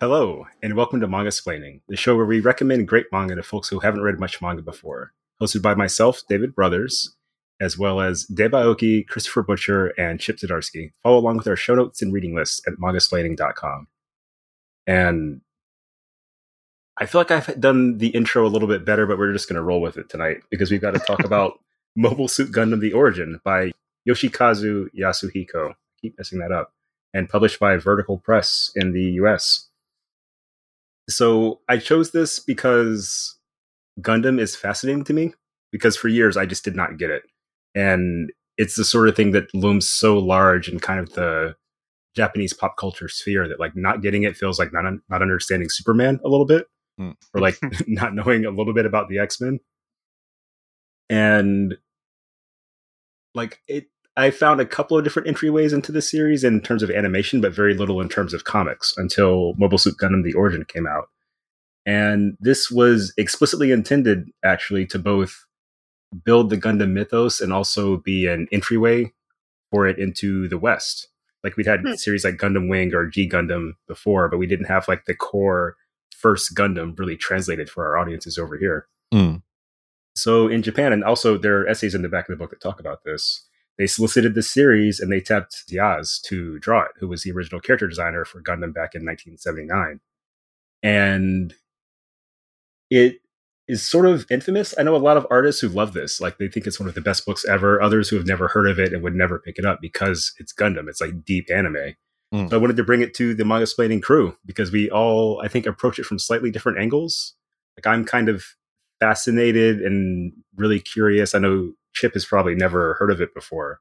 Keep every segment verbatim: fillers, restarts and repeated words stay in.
Hello, and welcome to Mangasplaining, the show where we recommend great manga to folks who haven't read much manga before. Hosted by myself, David Brothers, as well as Dave Aoki, Christopher Butcher, and Chip Zdarsky. Follow along with our show notes and reading lists at mangasplaining dot com. And I feel like I've done the intro a little bit better, but we're just going to roll with it tonight because we've got to talk about Mobile Suit Gundam The Origin by Yoshikazu Yasuhiko. I keep messing that up. And published by Vertical Press in the U S. So I chose this because Gundam is fascinating to me, because for years I just did not get it. And it's the sort of thing that looms so large in kind of the Japanese pop culture sphere that like not getting it feels like not, un- not understanding Superman a little bit, mm. or like not knowing a little bit about the X-Men. And like it, I found a couple of different entryways into the series in terms of animation, but very little in terms of comics until Mobile Suit Gundam The Origin came out. And this was explicitly intended, actually, to both build the Gundam mythos and also be an entryway for it into the West. Like we'd had hmm. series like Gundam Wing or G Gundam before, but we didn't have like the core first Gundam really translated for our audiences over here. Mm. So in Japan, and also there are essays in the back of the book that talk about this, they solicited this series and they tapped Diaz to draw it, who was the original character designer for Gundam back in nineteen seventy-nine. And it is sort of infamous. I know a lot of artists who love this. Like they think it's one of the best books ever. Others who have never heard of it and would never pick it up because it's Gundam. It's like deep anime. Mm. So I wanted to bring it to the Mangasplaining crew because we all, I think, approach it from slightly different angles. Like I'm kind of fascinated and really curious. I know Chip has probably never heard of it before.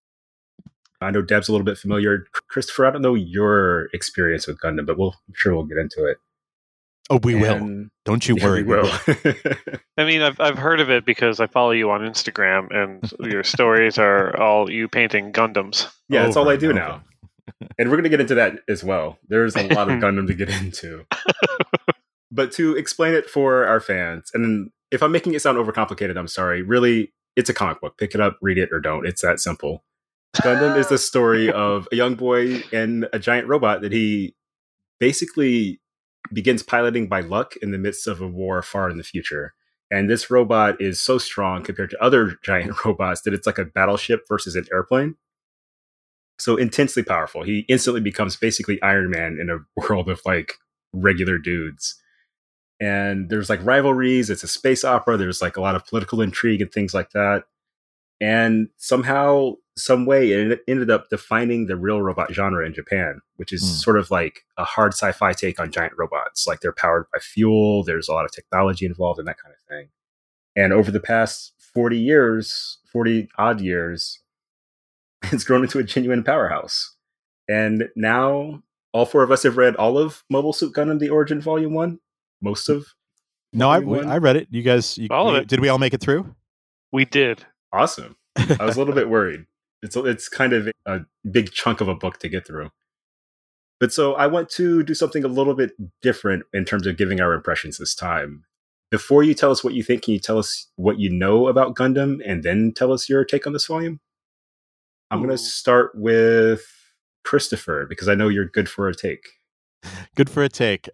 I know Deb's a little bit familiar. Christopher, I don't know your experience with Gundam, but we'll, I'm sure we'll get into it. Oh, we and, will. Don't you yeah, worry. We will. I mean, I've I've heard of it because I follow you on Instagram, and your stories are all you painting Gundams. Yeah, that's all I do now. And we're going to get into that as well. There's a lot of Gundam to get into. But to explain it for our fans, and if I'm making it sound overcomplicated, I'm sorry. Really, it's a comic book. Pick it up, read it, or don't. It's that simple. Gundam is the story of a young boy and a giant robot that he basically begins piloting by luck in the midst of a war far in the future. And this robot is so strong compared to other giant robots that it's like a battleship versus an airplane. So intensely powerful. He instantly becomes basically Iron Man in a world of like regular dudes. And there's like rivalries. It's a space opera. There's like a lot of political intrigue and things like that. And somehow, some way, it ended up defining the real robot genre in Japan, which is mm. sort of like a hard sci-fi take on giant robots. Like they're powered by fuel. There's a lot of technology involved in that kind of thing. And over the past forty years, forty odd years, it's grown into a genuine powerhouse. And now all four of us have read all of Mobile Suit Gundam The Origin Volume one. Most of No, I, I read it. You guys, you, all of it. Did we all make it through? We did. Awesome. I was a little bit worried. It's it's kind of a big chunk of a book to get through. But so I want to do something a little bit different in terms of giving our impressions this time. Before you tell us what you think, can you tell us what you know about Gundam and then tell us your take on this volume? I'm going to start with Christopher because I know you're good for a take. Good for a take.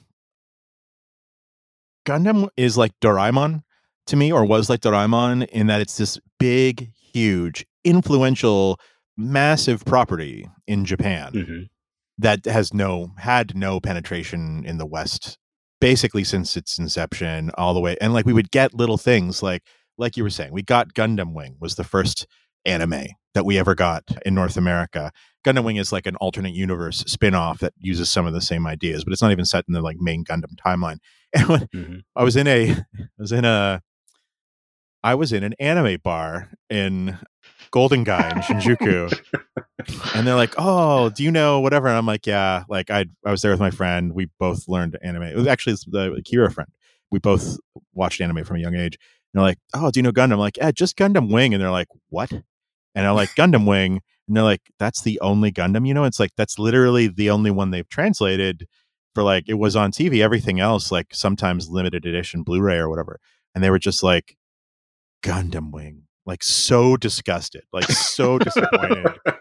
Gundam is like Doraemon to me, or was like Doraemon, in that it's this big, huge, influential, massive property in Japan mm-hmm. that has no had no penetration in the West basically since its inception all the way. And like we would get little things like like you were saying, we got Gundam Wing was the first anime that we ever got in North America. Gundam Wing is like an alternate universe spin-off that uses some of the same ideas, but it's not even set in the like main Gundam timeline. And when mm-hmm. I was in a I was in a I was in an anime bar in Golden Guy in Shinjuku. And they're like, "Oh, do you know whatever?" And I'm like, "Yeah." Like I, I was there with my friend. We both learned anime. It was actually the Kira friend. We both watched anime from a young age. And they're like, "Oh, do you know Gundam?" I'm like, "Yeah, just Gundam Wing." And they're like, "What?" And I'm like, "Gundam Wing." And they're like, "That's the only Gundam, you know?" It's like that's literally the only one they've translated for like it was on T V. Everything else, like sometimes limited edition Blu-ray or whatever. And they were just like, "Gundam Wing." Like so disgusted, like so disappointed.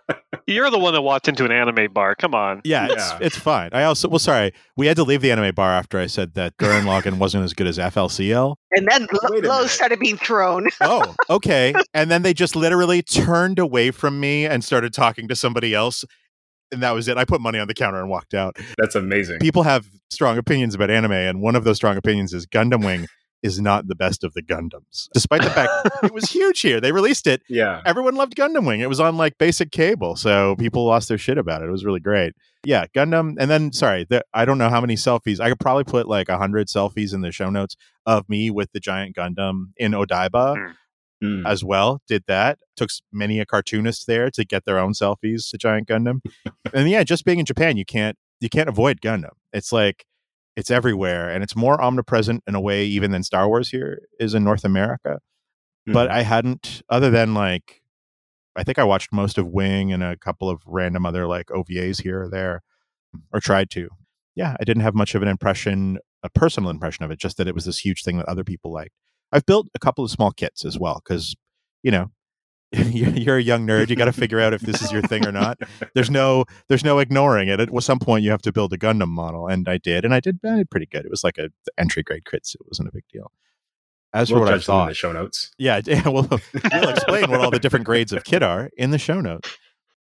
You're the one that walked into an anime bar. Come on. Yeah, Yeah. it's it's fine. I also well, sorry, we had to leave the anime bar after I said that Gurren Lagann wasn't as good as F L C L. And then Wait a lo- lows minute. started being thrown. Oh, okay. And then they just literally turned away from me and started talking to somebody else. And that was it. I put money on the counter and walked out. That's amazing. People have strong opinions about anime, and one of those strong opinions is Gundam Wing is not the best of the Gundams. Despite the fact it was huge here. They released it. Yeah. Everyone loved Gundam Wing. It was on like basic cable, so people lost their shit about it. It was really great. Yeah, Gundam. And then, sorry, the, I don't know how many selfies. I could probably put like a hundred selfies in the show notes of me with the giant Gundam in Odaiba Mm. Mm. as well. Did that. Took s- many a cartoonist there to get their own selfies to giant Gundam. And yeah, just being in Japan, you can't you can't avoid Gundam. It's like it's everywhere, and it's more omnipresent in a way even than Star Wars here is in North America. But Mhm. I hadn't, other than like, I think I watched most of Wing and a couple of random other like O V As here or there, or tried to. Yeah, I didn't have much of an impression, a personal impression of it, just that it was this huge thing that other people liked. I've built a couple of small kits as well, because, you know, you're you're a young nerd. You got to figure out if this is your thing or not. There's no, there's no ignoring it. At some point, you have to build a Gundam model, and I did, and I did, I did pretty good. It was like a entry grade kit, so it wasn't a big deal. As for We'll what I judge them in thought, the show notes. yeah, yeah, we'll, we'll explain what all the different grades of kit are in the show notes.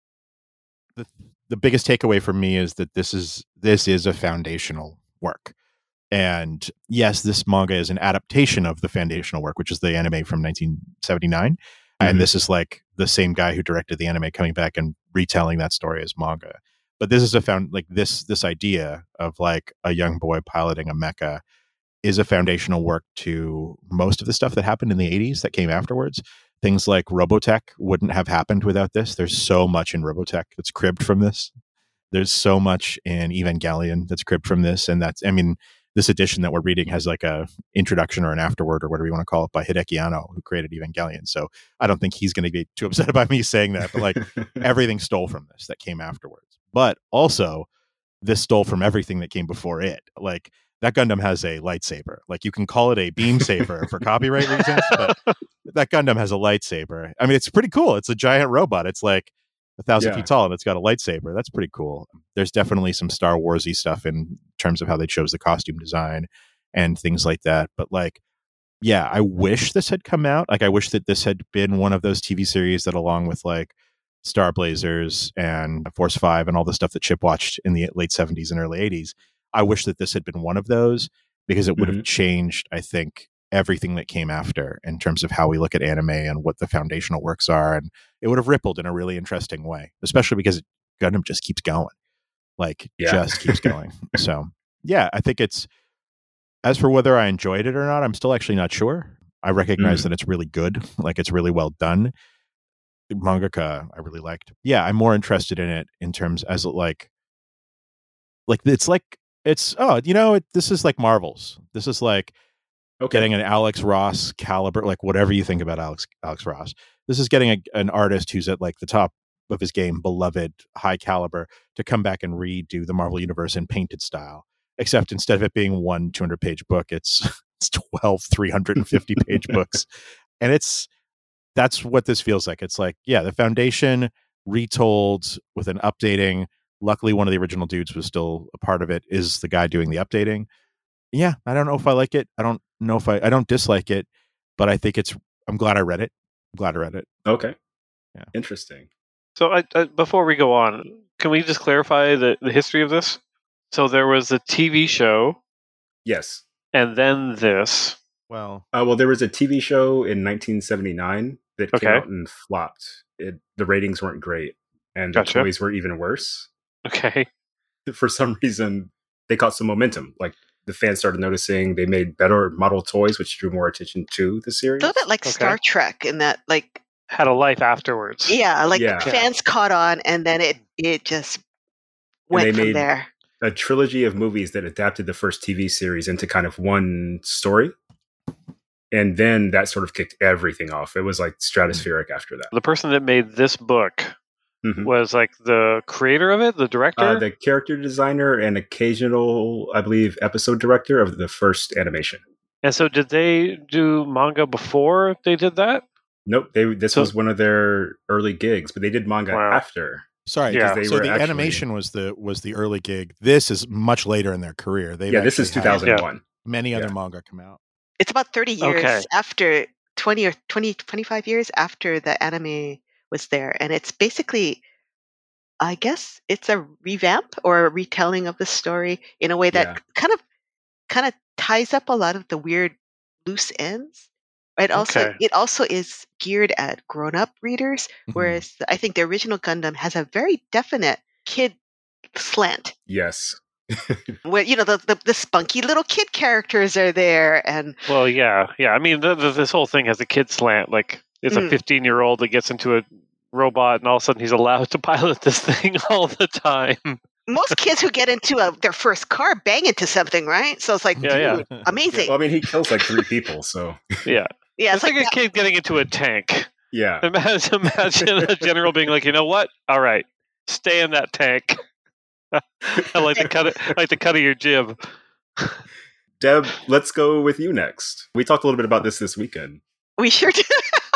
The the biggest takeaway for me is that this is this is a foundational work. And yes, this manga is an adaptation of the foundational work, which is the anime from nineteen seventy-nine. Mhm. And this is like the same guy who directed the anime coming back and retelling that story as manga. But this is a found like this this idea of like a young boy piloting a mecha is a foundational work to most of the stuff that happened in the eighties that came afterwards. Things like Robotech wouldn't have happened without this. There's so much in Robotech that's cribbed from this. There's so much in Evangelion that's cribbed from this. And that's, I mean, this edition that we're reading has like a introduction or an afterword or whatever you want to call it by Hideki Anno, who created Evangelion. So I don't think he's going to be too upset about me saying that, but like everything stole from this that came afterwards. But also this stole from everything that came before it. Like that Gundam has a lightsaber. Like you can call it a beam saber for copyright reasons, but that Gundam has a lightsaber. I mean, it's pretty cool. It's a giant robot. It's like a thousand Yeah. feet tall and it's got a lightsaber. That's pretty cool. There's definitely some Star Warsy stuff in terms of how they chose the costume design and things like that. But like, yeah, I wish this had come out. Like, I wish that this had been one of those T V series that, along with like Star Blazers and Force Five and all the stuff that Chip watched in the late seventies and early eighties, I wish that this had been one of those, because it would have Mhm. changed, I think, everything that came after in terms of how we look at anime and what the foundational works are. And it would have rippled in a really interesting way, especially because Gundam just keeps going. Like, Yeah. just keeps going. So, yeah, I think it's, as for whether I enjoyed it or not, I'm still actually not sure. I recognize Mm. that it's really good. Like, it's really well done. Mangaka, I really liked. Yeah, I'm more interested in it in terms as like, like it's like, it's, oh, you know, it, this is like Marvels. This is like Okay. getting an Alex Ross caliber, like whatever you think about Alex Alex Ross. This is getting a, an artist who's at like the top of his game, beloved, high caliber, to come back and redo the Marvel Universe in painted style. Except instead of it being one two hundred page book, it's it's twelve three hundred fifty page books, and it's that's what this feels like. It's like, yeah, the foundation retold with an updating. Luckily, one of the original dudes was still a part of it. Is the guy doing the updating? Yeah, I don't know if I like it. I don't know if I I don't dislike it, but I think it's. I'm glad I read it. I'm glad I read it. Okay. Yeah. Interesting. So I, I, before we go on, can we just clarify the, the history of this? So there was a T V show, Yes. and then this. Well, Uh, well, there was a T V show in nineteen seventy-nine that came Okay. out and flopped. It, the ratings weren't great, and the Gotcha. toys were even worse. Okay. For some reason, they caught some momentum. Like, the fans started noticing. They made better model toys, which drew more attention to the series. A little bit like Okay. Star Trek in that, like, Had a life afterwards. yeah, like Yeah. fans caught on, and then it it just went they from made- there. A trilogy of movies that adapted the first T V series into kind of one story. And then that sort of kicked everything off. It was like stratospheric after that. The person that made this book Mhm. was like the creator of it, the director. Uh, the character designer and occasional, I believe, episode director of the first animation. and so, did they do manga before they did that? Nope, they this So- was one of their early gigs, but they did manga Wow. after. Sorry, Yeah. they so were the actually- animation was the was the early gig. This is much later in their career. They've Yeah, this is actually two had thousand one. Many other Yeah. manga come out. It's about thirty years Okay. after twenty or twenty, twenty-five years after the anime was there. And it's basically, I guess it's a revamp or a retelling of the story in a way that Yeah. kind of kind of ties up a lot of the weird loose ends. It also Okay. it also is geared at grown up readers, Mhm. whereas I think the original Gundam has a very definite kid slant. Yes. Where you know the, the the spunky little kid characters are there, and Well, yeah, yeah. I mean, the, the, this whole thing has a kid slant. Like, it's Mm. a fifteen-year-old that gets into a robot, and all of a sudden he's allowed to pilot this thing all the time. most kids who get into a, their first car bang into something, right? So it's like, Yeah, yeah. dude, amazing. Well, I mean, he kills like three people, so Yeah, Yeah, it's like, a kid getting into a tank. yeah. Imagine, imagine a general being like, you know what? All right, stay in that tank. I like the cut. Of, I like the cut of your jib. Deb, let's go with you next. We talked a little bit about this this weekend. we sure do.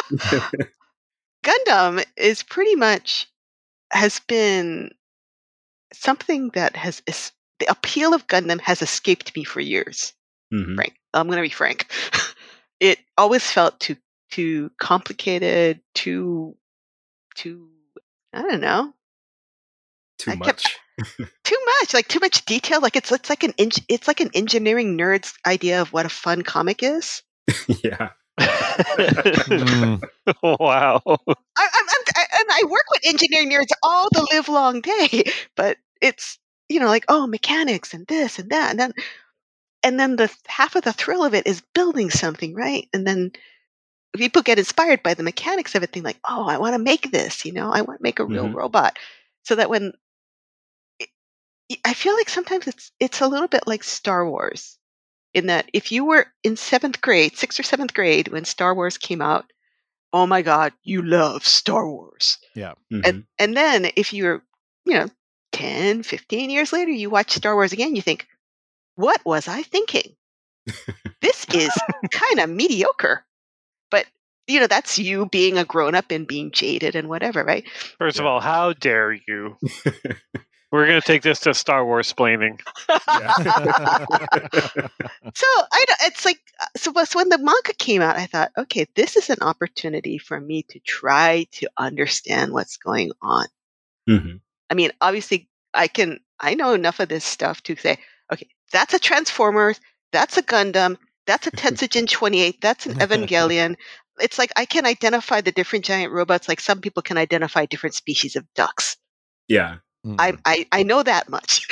Gundam is pretty much has been something that has es- the appeal of Gundam has escaped me for years. Mhm. Frank, I'm going to be frank. It always felt too too complicated, too too I don't know, Too I much. kept- too much, like too much detail. Like it's it's like an eng- it's like an engineering nerd's idea of what a fun comic is. Yeah. Mm. Wow. I, I'm, I'm, I, and I work with engineering nerds all the live long day, but it's you know like oh mechanics and this and that and then and then the half of the thrill of it is building something, right? And then people get inspired by the mechanics of it, think like oh I want to make this, you know, I want to make a real Mhm. robot, so that when it, I feel like sometimes it's it's a little bit like Star Wars, in that if you were in seventh grade, sixth or seventh grade when Star Wars came out, oh my God, you love Star Wars. Yeah. Mhm. And and then if you're, you know, ten, fifteen years later, you watch Star Wars again, you think, what was I thinking? This is kind of mediocre. But, you know, that's you being a grown up and being jaded and whatever, right? First of Yeah. all, how dare you? We're gonna take this to Star Wars splaining. So I don't, it's like uh, so, so when the manga came out, I thought, okay, this is an opportunity for me to try to understand what's going on. Mhm. I mean, obviously, I can I know enough of this stuff to say, okay, that's a Transformers, that's a Gundam, that's a Tensujin twenty-eight, that's an Evangelion. It's like I can identify the different giant robots, like some people can identify different species of ducks. Yeah. Mm. I I, I know that much.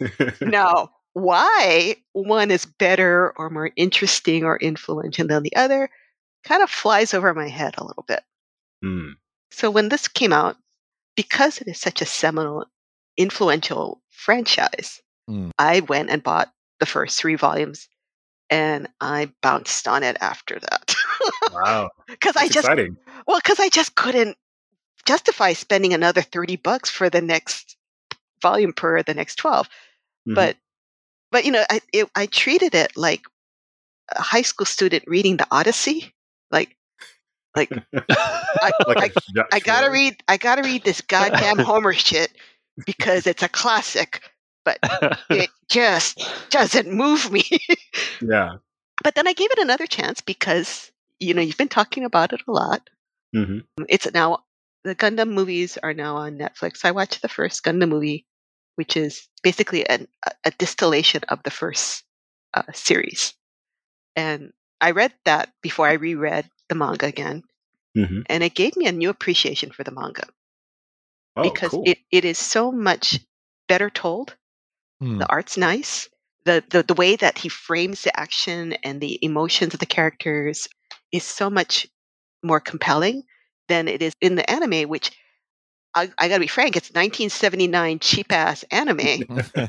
Now, why one is better or more interesting or influential than the other kind of flies over my head a little bit. Mm. So when this came out, because it is such a seminal, influential franchise, Mm. I went and bought the first three volumes, and I bounced on it after that. Wow. Because I That's just exciting. well, because I just couldn't justify spending another thirty bucks for the next volume per the next twelve. Mhm. But but you know, I it, I treated it like a high school student reading the Odyssey. Like like I, like I, a Dutch I gotta word. read I gotta read this goddamn Homer shit because it's a classic, but it just doesn't move me. Yeah. But then I gave it another chance because you know you've been talking about it a lot. Mhm. It's now the Gundam movies are now on Netflix. I watched the first Gundam movie, which is basically an, a, a distillation of the first uh, series, and I read that before I reread the manga again, Mhm. and it gave me a new appreciation for the manga Oh, because cool. it, it is so much better told. Mm. The art's nice. The, the the way that he frames the action and the emotions of the characters is so much more compelling than it is in the anime, which I, I gotta be frank, it's nineteen seventy-nine cheap ass anime,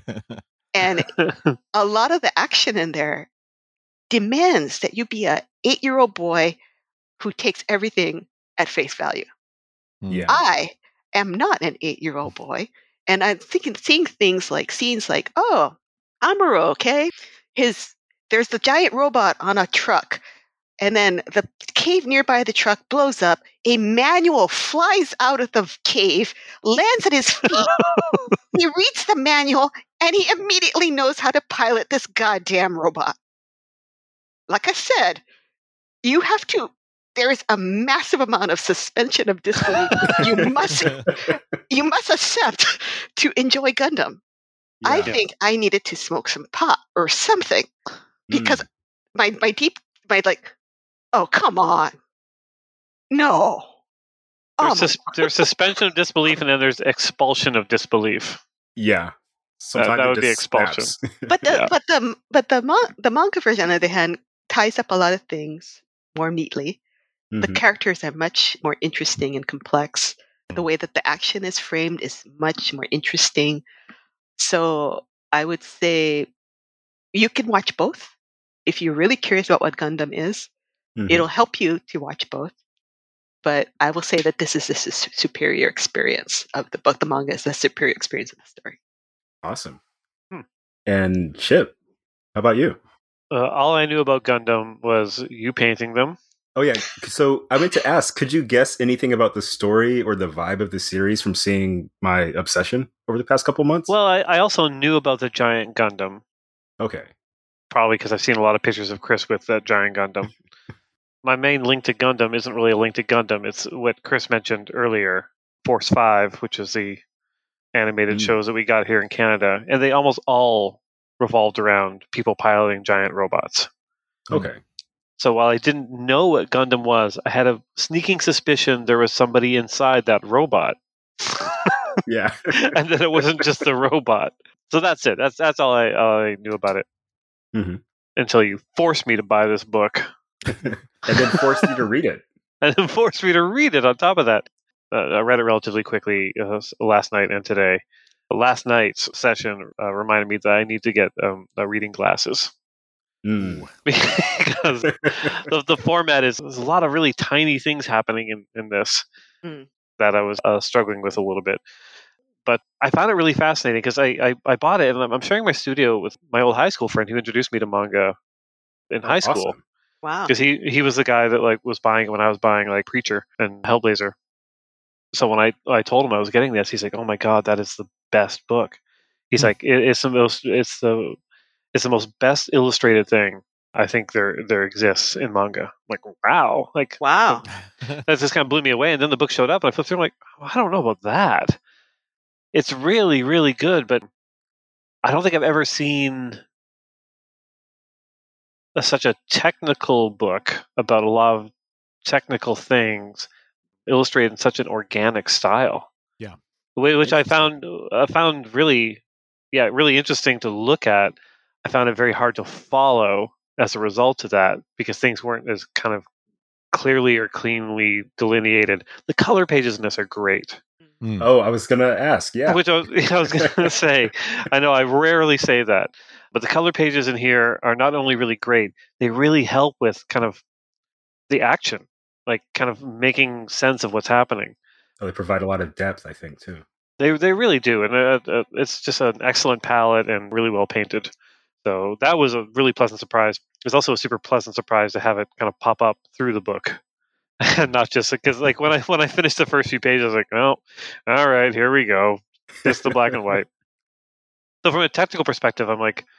and a lot of the action in there demands that you be a eight year old boy who takes everything at face value. Yeah. I am not an eight year old boy, and I'm thinking, seeing things like scenes like, oh, Amuro, okay, his there's the giant robot on a truck. and then the cave nearby the truck blows up. A manual flies out of the cave, lands at his feet. He reads the manual, and he immediately knows how to pilot this goddamn robot. Like I said, you have to, there is a massive amount of suspension of disbelief you must you must accept to enjoy Gundam. Yeah. I think I needed to smoke some pot or something because mm. my my deep my like, oh come on, no. There's, oh sus- there's suspension of disbelief, and then there's expulsion of disbelief. Yeah, that, that would be expulsion. But the yeah. but the but the mon- the manga version, on the other hand, ties up a lot of things more neatly. Mm-hmm. The characters are much more interesting and complex. The way that the action is framed is much more interesting. So I would say you can watch both. If you're really curious about what Gundam is, mm-hmm. it'll help you to watch both. But I will say that this is a su- superior experience of the both the manga is the superior experience of the story. Awesome. Hmm. And Chip, how about you? Uh, all I knew about Gundam was you painting them. Oh, yeah. So I meant to ask, could you guess anything about the story or the vibe of the series from seeing my obsession over the past couple months? Well, I, I also knew about the giant Gundam. Okay. Probably because I've seen a lot of pictures of Chris with that giant Gundam. My main link to Gundam isn't really a link to Gundam. It's what Chris mentioned earlier, Force five, which is the animated mm. shows that we got here in Canada. And they almost all revolved around people piloting giant robots. Okay. So while I didn't know what Gundam was, I had a sneaking suspicion there was somebody inside that robot. Yeah. And that it wasn't just the robot. So that's it. That's that's all I, all I knew about it. Mm-hmm. Until you forced me to buy this book. And then forced you to read it. And then forced me to read it on top of that. Uh, I read it relatively quickly uh, last night and today. Last night's session uh, reminded me that I need to get um, uh, reading glasses. Mm. Because the, the format is there's a lot of really tiny things happening in, in this mm. that I was uh, struggling with a little bit. But I found it really fascinating because I, I, I bought it and I'm sharing my studio with my old high school friend who introduced me to manga in high awesome. school. Wow. Because he, he was the guy that like was buying when I was buying like Preacher and Hellblazer. So when I, I told him I was getting this, he's like, "Oh my god, that is the best book." He's mm. like, it, "It's the most it's the it's the most best illustrated thing I think there there exists in manga." I'm like, wow, like wow, that just kind of blew me away. And then the book showed up, and I flipped through, I'm like, I don't know about that. It's really really good, but I don't think I've ever seen a, such a technical book about a lot of technical things illustrated in such an organic style. Yeah, which I found I found really, yeah, really interesting to look at. I found it very hard to follow as a result of that because things weren't as kind of clearly or cleanly delineated. The color pages in this are great. Mm. Oh, I was going to ask, yeah. Which I was, I was going to say. I know I rarely say that, but the color pages in here are not only really great, they really help with kind of the action, like kind of making sense of what's happening. Oh, they provide a lot of depth, I think, too. They they really do, and uh, uh, it's just an excellent palette and really well painted. So that was a really pleasant surprise. It was also a super pleasant surprise to have it kind of pop up through the book, and not just because like when I when I finished the first few pages, I was like, "Oh, all right, here we go, just the black and white." So from a technical perspective, I'm like,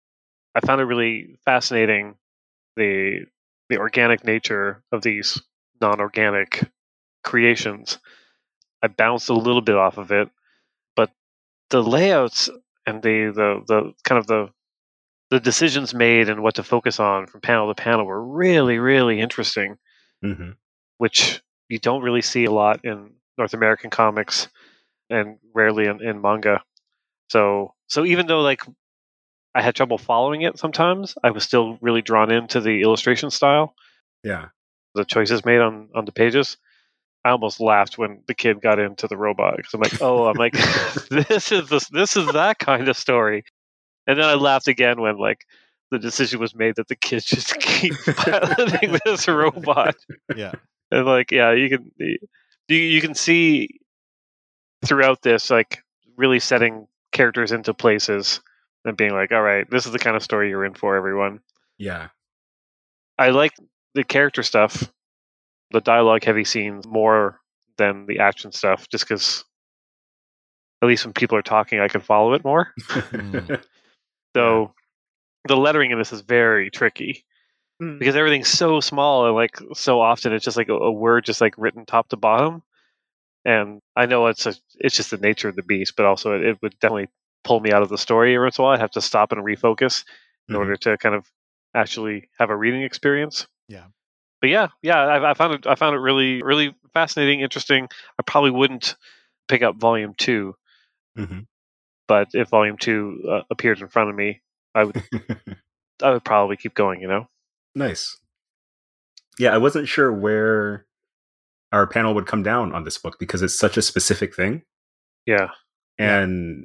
I found it really fascinating the the organic nature of these non-organic creations. I bounced a little bit off of it, but the layouts and the, the, the kind of the the decisions made and what to focus on from panel to panel were really, really interesting, mm-hmm. which you don't really see a lot in North American comics and rarely in, in manga. So, so even though like I had trouble following it sometimes, I was still really drawn into the illustration style. Yeah, the choices made on, on the pages. I almost laughed when the kid got into the robot because I'm like, oh, I'm like, this is this this is that kind of story. And then I laughed again when like the decision was made that the kid just keep piloting this robot. Yeah, and like yeah, you can you you can see throughout this like really setting characters into places and being like, all right, this is the kind of story you're in for, everyone. Yeah, I like the character stuff, the dialogue heavy scenes more than the action stuff, just because at least when people are talking, I can follow it more. Mm. So Yeah. the lettering in this is very tricky Mm. because everything's so small and like so often it's just like a, a word just like written top to bottom. And I know it's a, it's just the nature of the beast, but also it, it would definitely pull me out of the story every once in a while. I'd have to stop and refocus in Mhm. order to kind of actually have a reading experience. Yeah. But yeah, yeah, I, I found it. I found it really, really fascinating, interesting. I probably wouldn't pick up volume two, Mhm. but if volume two uh, appeared in front of me, I would, I would probably keep going. You know. Nice. Yeah, I wasn't sure where our panel would come down on this book because it's such a specific thing. Yeah. And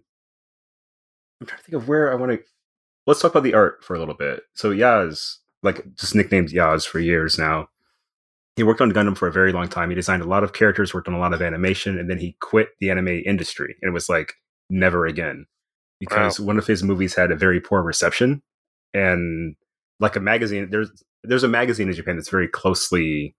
I'm trying to think of where I want to. Let's talk about the art for a little bit. So Yaz, like just nicknamed Yaz for years now. He worked on Gundam for a very long time. He designed a lot of characters, worked on a lot of animation, and then he quit the anime industry. And it was like never again because Wow. one of his movies had a very poor reception. And like a magazine, there's there's a magazine in Japan that's very closely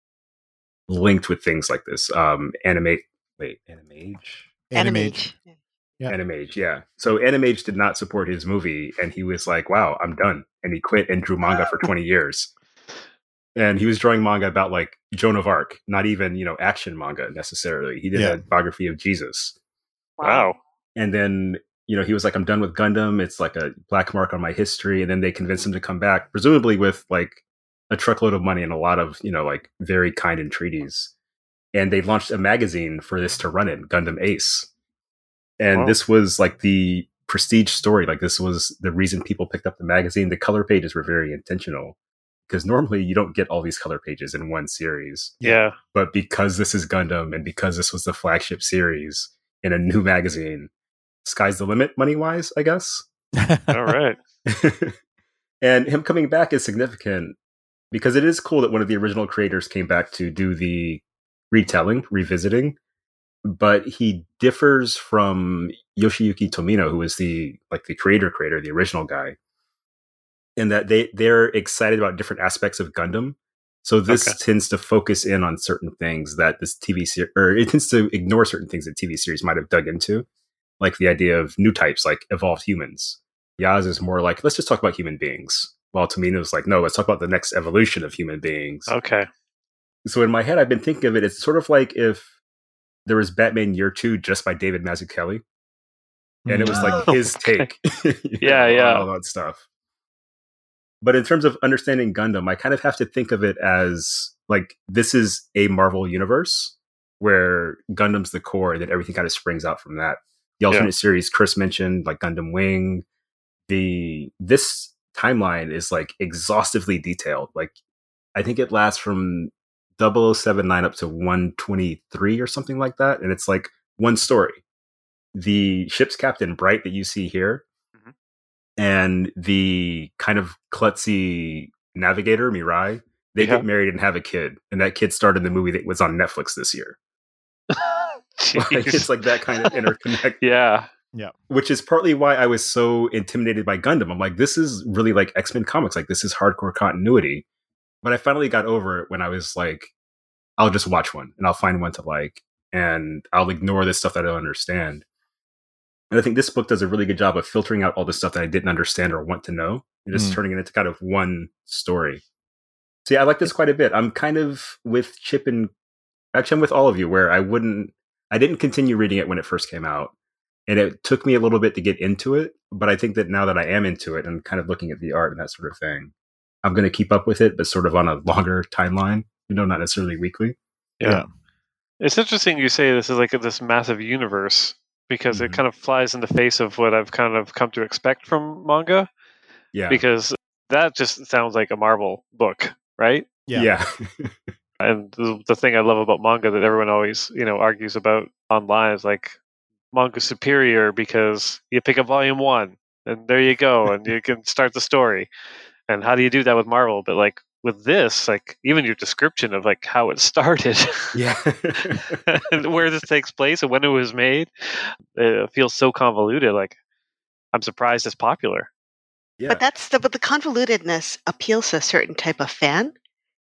linked with things like this. Um, animate, wait, Animage. Animage. Yeah. Animage, yeah. So Animage did not support his movie, and he was like, "Wow, I'm done," and he quit and drew manga for twenty years. And he was drawing manga about like Joan of Arc, not even you know action manga necessarily. He did Yeah. a biography of Jesus, Wow. and then you know he was like, "I'm done with Gundam. It's like a black mark on my history." And then they convinced him to come back, presumably with like a truckload of money and a lot of you know like very kind entreaties. And they launched a magazine for this to run in, Gundam Ace. And Wow. this was like the prestige story. Like this was the reason people picked up the magazine. The color pages were very intentional because normally you don't get all these color pages in one series. Yeah. But because this is Gundam and because this was the flagship series in a new magazine, sky's the limit money wise, I guess. All right. And him coming back is significant because it is cool that one of the original creators came back to do the retelling, revisiting. But he differs from Yoshiyuki Tomino, who is the like the creator creator, the original guy, in that they they're excited about different aspects of Gundam. So this Okay. tends to focus in on certain things that this T V series, or it tends to ignore certain things that T V series might have dug into, like the idea of new types, like evolved humans. Yaz is more like, let's just talk about human beings, while Tomino's like, no, let's talk about the next evolution of human beings. Okay. So in my head, I've been thinking of it, it's sort of like if there was Batman Year Two just by David Mazzucchelli, and it was like his Okay. take, Yeah, on yeah. all that stuff. But in terms of understanding Gundam, I kind of have to think of it as like this is a Marvel universe where Gundam's the core, and then everything kind of springs out from that. The alternate Yeah. series Chris mentioned, like Gundam Wing, the this timeline is like exhaustively detailed. Like I think it lasts from double oh seven nine up to one twenty-three or something like that. And it's like one story. The ship's captain, Bright, that you see here, Mhm. and the kind of klutzy navigator, Mirai, they Yeah. get married and have a kid. And that kid starred in the movie that was on Netflix this year. Like, Jeez. it's like that kind of interconnect. Yeah. Which is partly why I was so intimidated by Gundam. I'm like, this is really like X-Men comics. Like, this is hardcore continuity. But I finally got over it when I was like, I'll just watch one and I'll find one to like, and I'll ignore this stuff that I don't understand. And I think this book does a really good job of filtering out all the stuff that I didn't understand or want to know and just Mm. turning it into kind of one story. So yeah, I like this quite a bit. I'm kind of with Chip and actually I'm with all of you where I wouldn't, I didn't continue reading it when it first came out. And it took me a little bit to get into it. But I think that now that I am into it and kind of looking at the art and that sort of thing, I'm going to keep up with it, but sort of on a longer timeline, you know, not necessarily weekly. Yeah. Yeah. It's interesting you say this is like this massive universe because Mhm. it kind of flies in the face of what I've kind of come to expect from manga. Yeah. Because that just sounds like a Marvel book, right? Yeah. Yeah. And the, the thing I love about manga that everyone always, you know, argues about online is like manga superior because you pick up volume one and there you go and you can start the story. And how do you do that with Marvel? But like with this, like even your description of like how it started, Yeah. and where this takes place and when it was made, it feels so convoluted. Like I'm surprised it's popular. Yeah. But that's the but the convolutedness appeals to a certain type of fan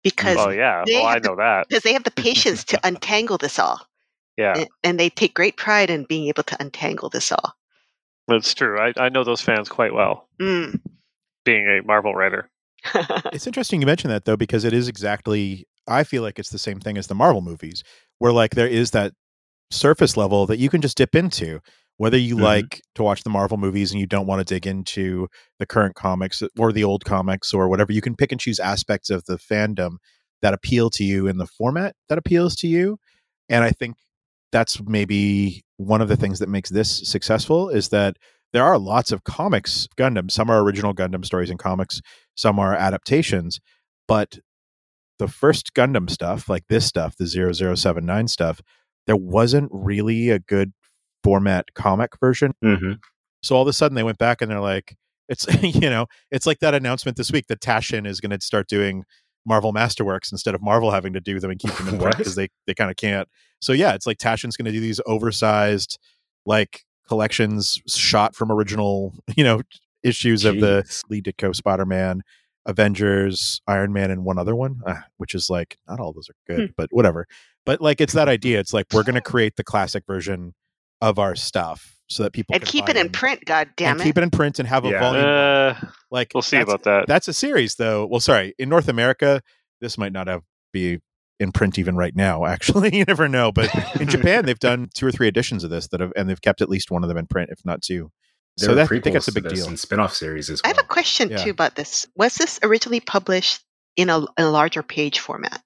because Oh yeah, they well I have the, know that. because they have the patience to untangle this all. Yeah, And, and they take great pride in being able to untangle this all. it's true. I, I know those fans quite well, Mm. being a Marvel writer. It's interesting you mention that, though, because it is exactly, I feel like it's the same thing as the Marvel movies, where like there is that surface level that you can just dip into, whether you Mhm. like to watch the Marvel movies and you don't want to dig into the current comics or the old comics or whatever. You can pick and choose aspects of the fandom that appeal to you in the format that appeals to you. And I think that's maybe one of the things that makes this successful, is that there are lots of comics Gundam. Some are original Gundam stories in comics, some are adaptations, but the first Gundam stuff, like this stuff, the zero zero seven nine stuff, there wasn't really a good format comic version. Mm-hmm. So all of a sudden they went back and they're like, it's, you know, it's like that announcement this week that Taschen is going to start doing Marvel Masterworks instead of Marvel having to do them and keep them in print, because they, they kind of can't. So yeah, it's like Taschen's going to do these oversized like collections shot from original, you know, issues Jeez. of the Lee Ditko Spider-Man, Avengers, Iron Man, and one other one, uh, which is like, not all those are good, Hmm. but whatever. But like, it's that idea. It's like, we're going to create the classic version of our stuff so that people and can keep buy it in them. print, God damn and it. keep it in print and have a Yeah. volume. Uh, like we'll see that's- about that. That's a series, though. Well, sorry, in North America, this might not have be in print even right now. Actually, you never know. But in Japan, they've done two or three editions of this that have, and they've kept at least one of them in print, if not two. There So are that, I prequels think that's a to big this deal. and spin-off series as I well. have a question Yeah. too about this. Was this originally published in a, in a larger page format,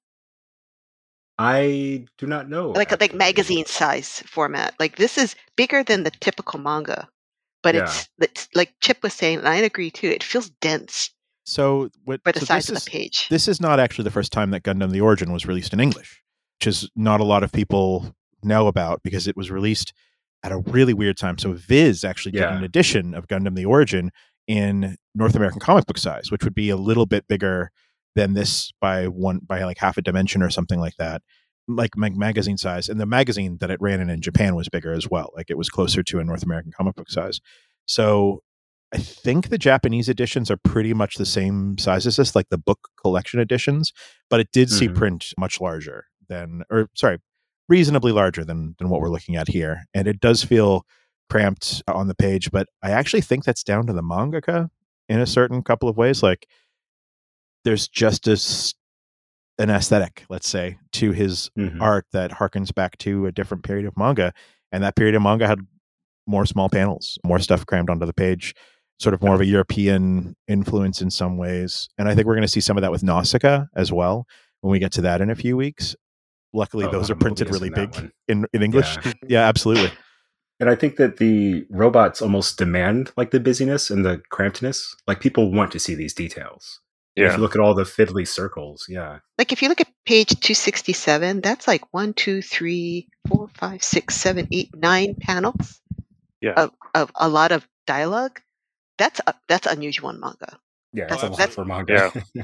I do not know. like like actually. magazine size format? Like this is bigger than the typical manga, but Yeah. it's, it's like Chip was saying, and I agree too. It feels dense So what? for the so size this of is, the page. This is not actually the first time that Gundam the Origin was released in English, which is not a lot of people know about, because it was released at a really weird time. So Viz actually did Yeah. an edition of Gundam the Origin in North American comic book size, which would be a little bit bigger than this by one by like half a dimension or something like that, like mag- magazine size. And the magazine that it ran in in Japan was bigger as well. Like it was closer to a North American comic book size. So I think the Japanese editions are pretty much the same size as this, like the book collection editions, but it did see Mhm. print much larger than, or sorry, reasonably larger than than what we're looking at here. And it does feel cramped on the page, but I actually think that's down to the mangaka in a certain couple of ways. Like there's just a, s- an aesthetic, let's say, to his Mhm. art that harkens back to a different period of manga. And that period of manga had more small panels, more stuff crammed onto the page, sort of more of a European influence in some ways. And I think we're going to see some of that with Nausicaa as well when we get to that in a few weeks. Luckily, Oh, those a are printed lot of really Mobius in that big one. in, in English. Yeah. Yeah, absolutely. And I think that the robots almost demand like the busyness and the crampedness. Like people want to see these details. And Yeah. if you look at all the fiddly circles, yeah. Like if you look at page two sixty-seven, that's like one, two, three, four, five, six, seven, eight, nine panels Yeah. of, of a lot of dialogue. That's uh, that's unusual in manga. Yeah, That's- it's a lot that's- for manga. Yeah.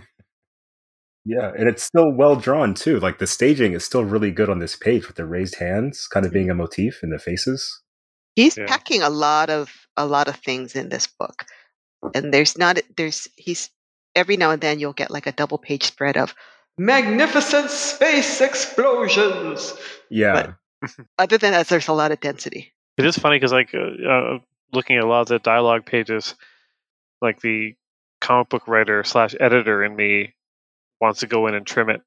Yeah, and it's still well drawn too. Like the staging is still really good on this page with the raised hands kind of being a motif in the faces. He's Yeah. packing a lot of a lot of things in this book, and there's not there's he's every now and then you'll get like a double page spread of magnificent space explosions. Yeah. Other than that, there's a lot of density. It is funny because, like, uh, uh, looking at a lot of the dialogue pages, like the comic book writer slash editor in me wants to go in and trim it.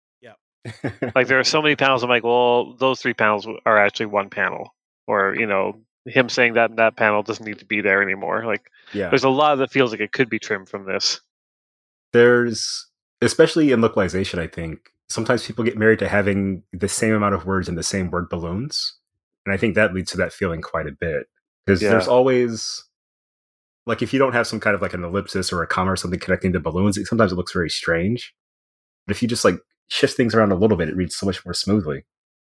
Like, there are so many panels. I'm like, well, those three panels are actually one panel, or you know, him saying that that panel doesn't need to be there anymore. Like, yeah. there's a lot that feels like it could be trimmed from this. There's, especially in localization, I think, sometimes people get married to having the same amount of words in the same word balloons. And I think that leads to that feeling quite a bit. Because Yeah. there's always, like, if you don't have some kind of like an ellipsis or a comma or something connecting to balloons, it, sometimes it looks very strange. But if you just like shift things around a little bit, it reads so much more smoothly.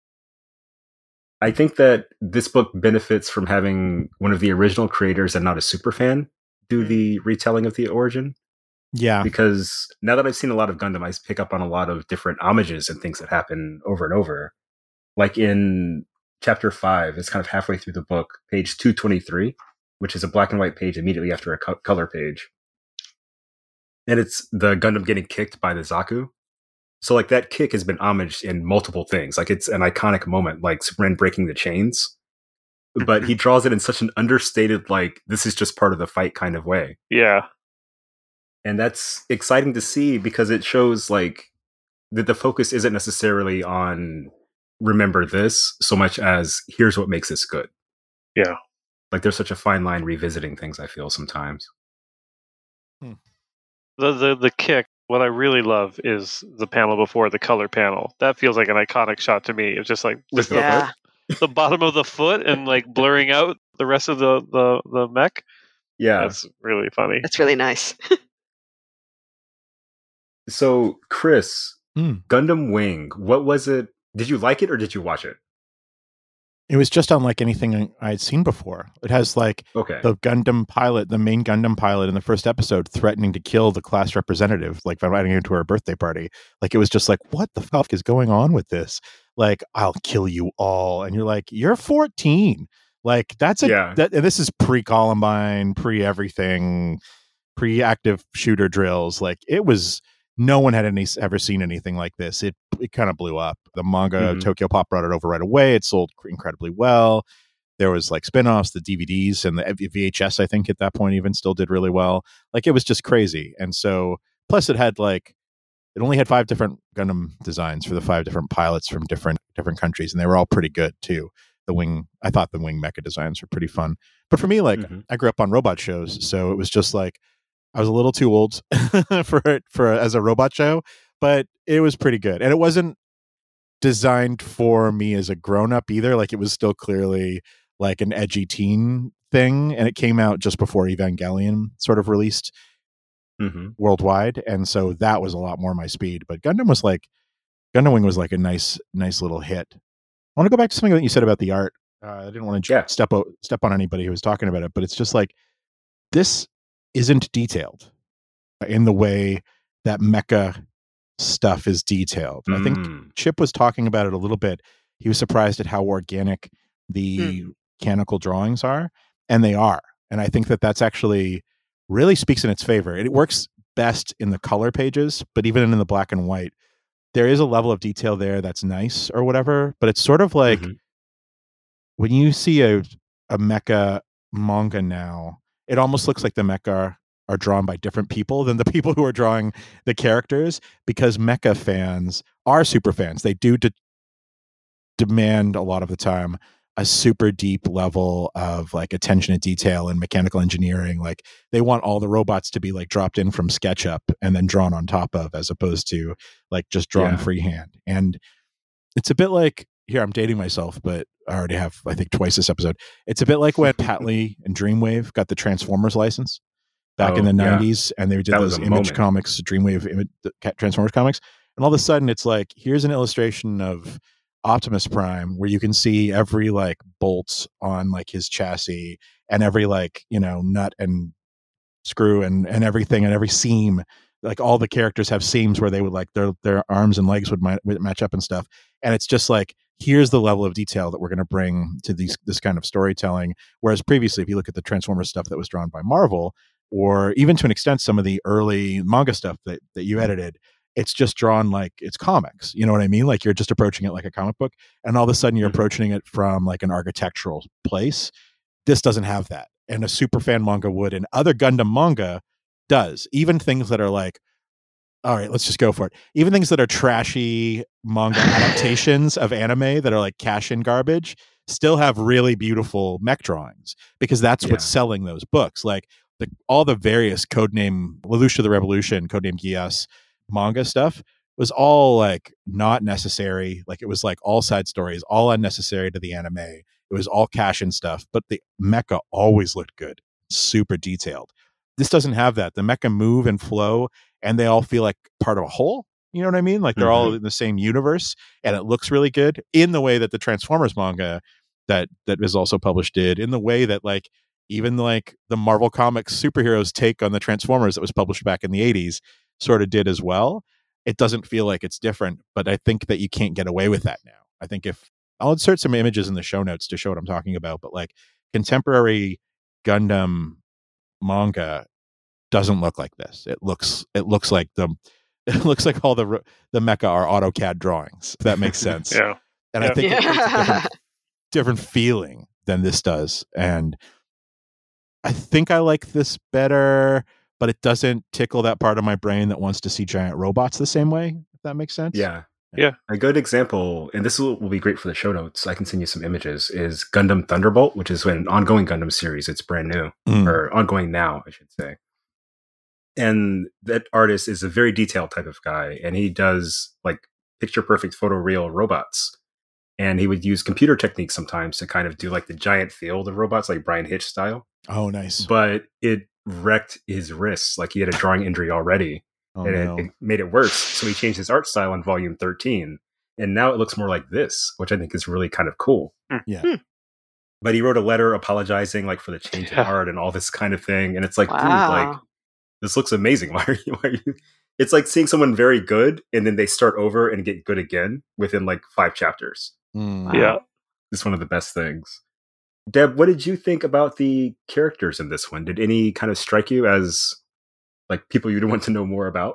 I think that this book benefits from having one of the original creators and not a super fan do the retelling of the origin. Yeah. Because now that I've seen a lot of Gundam, I pick up on a lot of different homages and things that happen over and over. Like in chapter five, it's kind of halfway through the book, page two twenty-three, which is a black and white page immediately after a co- color page. And it's the Gundam getting kicked by the Zaku. So like that kick has been homaged in multiple things. Like it's an iconic moment, like Ren breaking the chains. But he draws it in such an understated, like, this is just part of the fight kind of way. Yeah. And that's exciting to see because it shows like that the focus isn't necessarily on remember this so much as here's what makes this good. Yeah. Like there's such a fine line revisiting things, I feel sometimes. Hmm. The, the the kick, what I really love is the panel before the color panel. That feels like an iconic shot to me. It's just like Just the Yeah. foot? the bottom of the foot and like blurring out the rest of the, the, the mech. Yeah. That's really funny. That's really nice. So, Chris, Mm. Gundam Wing, what was it? Did you like it or did you watch it? It was just unlike anything I had seen before. It has like Okay. the Gundam pilot, the main Gundam pilot in the first episode threatening to kill the class representative, like by inviting her to her birthday party. Like it was just like, what the fuck is going on with this? Like, I'll kill you all. And you're like, you're fourteen. Like that's a, Yeah. that, and this is pre-Columbine, pre-everything, pre-active shooter drills. Like it was, no one had any ever seen anything like this. It it kind of blew up. The manga, Mhm. Tokyo Pop brought it over right away. It sold incredibly well. There was like spin-offs, the D V Ds and the V H S, I think at that point even still did really well. Like it was just crazy. And so plus it had like it only had five different Gundam designs for the five different pilots from different different countries, and they were all pretty good too. The wing, I thought the wing mecha designs were pretty fun. But for me, like Mhm. I grew up on robot shows, so it was just like I was a little too old for it for as a robot show, but it was pretty good. And it wasn't designed for me as a grown-up either. Like it was still clearly like an edgy teen thing, and it came out just before Evangelion sort of released Mhm. worldwide, and so that was a lot more my speed. But Gundam was like Gundam Wing was like a nice nice little hit. I want to go back to something that you said about the art. Uh, I didn't want to Yeah. step o- step on anybody who was talking about it, but it's just like this isn't detailed in the way that mecha stuff is detailed. I think Mm. Chip was talking about it a little bit. He was surprised at how organic the mechanical drawings are, and they are. And I think that that's actually really speaks in its favor. It works best in the color pages, but even in the black and white, there is a level of detail there that's nice or whatever. But it's sort of like Mhm. when you see a a mecha manga now, it almost looks like the mecha are drawn by different people than the people who are drawing the characters, because mecha fans are super fans. They do de- demand a lot of the time a super deep level of like attention to detail and mechanical engineering. Like they want all the robots to be like dropped in from SketchUp and then drawn on top of, as opposed to like just drawn Yeah. freehand. And it's a bit like, here I'm dating myself, but I already have I think twice this episode. It's a bit like when Pat Lee and Dreamwave got the Transformers license back in Oh, the yeah. nineties, and they did That those was a Image moment. Comics, Dreamwave Image, the Ca- Transformers comics, and all of a sudden it's like, here's an illustration of Optimus Prime where you can see every like bolt on like his chassis and every like, you know, nut and screw and and everything and every seam. Like all the characters have seams where they would like their their arms and legs would, mi- would match up and stuff. And it's just like, here's the level of detail that we're going to bring to these this kind of storytelling. Whereas previously, if you look at the Transformers stuff that was drawn by Marvel, or even to an extent some of the early manga stuff that that you edited, it's just drawn like it's comics. You know what I mean? Like you're just approaching it like a comic book, and all of a sudden you're Mhm. approaching it from like an architectural place. This doesn't have that, and a super fan manga would, and other Gundam manga does. Even things that are like, all right, let's just go for it. Even things that are trashy manga adaptations of anime that are like cash in garbage still have really beautiful mech drawings, because that's what's Yeah. selling those books. Like the, all the various codename Lelouch the Revolution, codename Gias manga stuff was all like not necessary. Like it was like all side stories, all unnecessary to the anime. It was all cash in stuff, but the mecha always looked good, super detailed. This doesn't have that. The mecha move and flow, and they all feel like part of a whole. You know what I mean? Like they're all in the same universe, and it looks really good in the way that the Transformers manga that that is also published did, in the way that like even like the Marvel Comics superheroes take on the Transformers that was published back in the eighties sort of did as well. It doesn't feel like it's different, but I think that you can't get away with that now. I think if I'll insert some images in the show notes to show what I'm talking about, but like contemporary Gundam manga doesn't look like this. It looks it looks like the it looks like all the the mecha are AutoCAD drawings. If that makes sense. Yeah. And Yeah. I think Yeah. it creates a different, different feeling than this does. And I think I like this better, but it doesn't tickle that part of my brain that wants to see giant robots the same way, if that makes sense. Yeah. Yeah. A good example, and this will, will be great for the show notes, I can send you some images, is Gundam Thunderbolt, which is an ongoing Gundam series. It's brand new, Mm. or ongoing now, I should say. And that artist is a very detailed type of guy, and he does like picture perfect photoreal robots. And he would use computer techniques sometimes to kind of do like the giant field of robots, like Brian Hitch style. Oh, nice. But it wrecked his wrists. Like he had a drawing injury already. Oh, and no. it, it made it worse. So he changed his art style in volume thirteen. And now it looks more like this, which I think is really kind of cool. Yeah. Hmm. But he wrote a letter apologizing like for the change in Yeah. art and all this kind of thing. And it's like, dude, Wow. like this looks amazing. Why are you, why are you? It's like seeing someone very good and then they start over and get good again within like five chapters. Mm. Yeah. It's one of the best things. Deb, what did you think about the characters in this one? Did any kind of strike you as like people you'd want to know more about?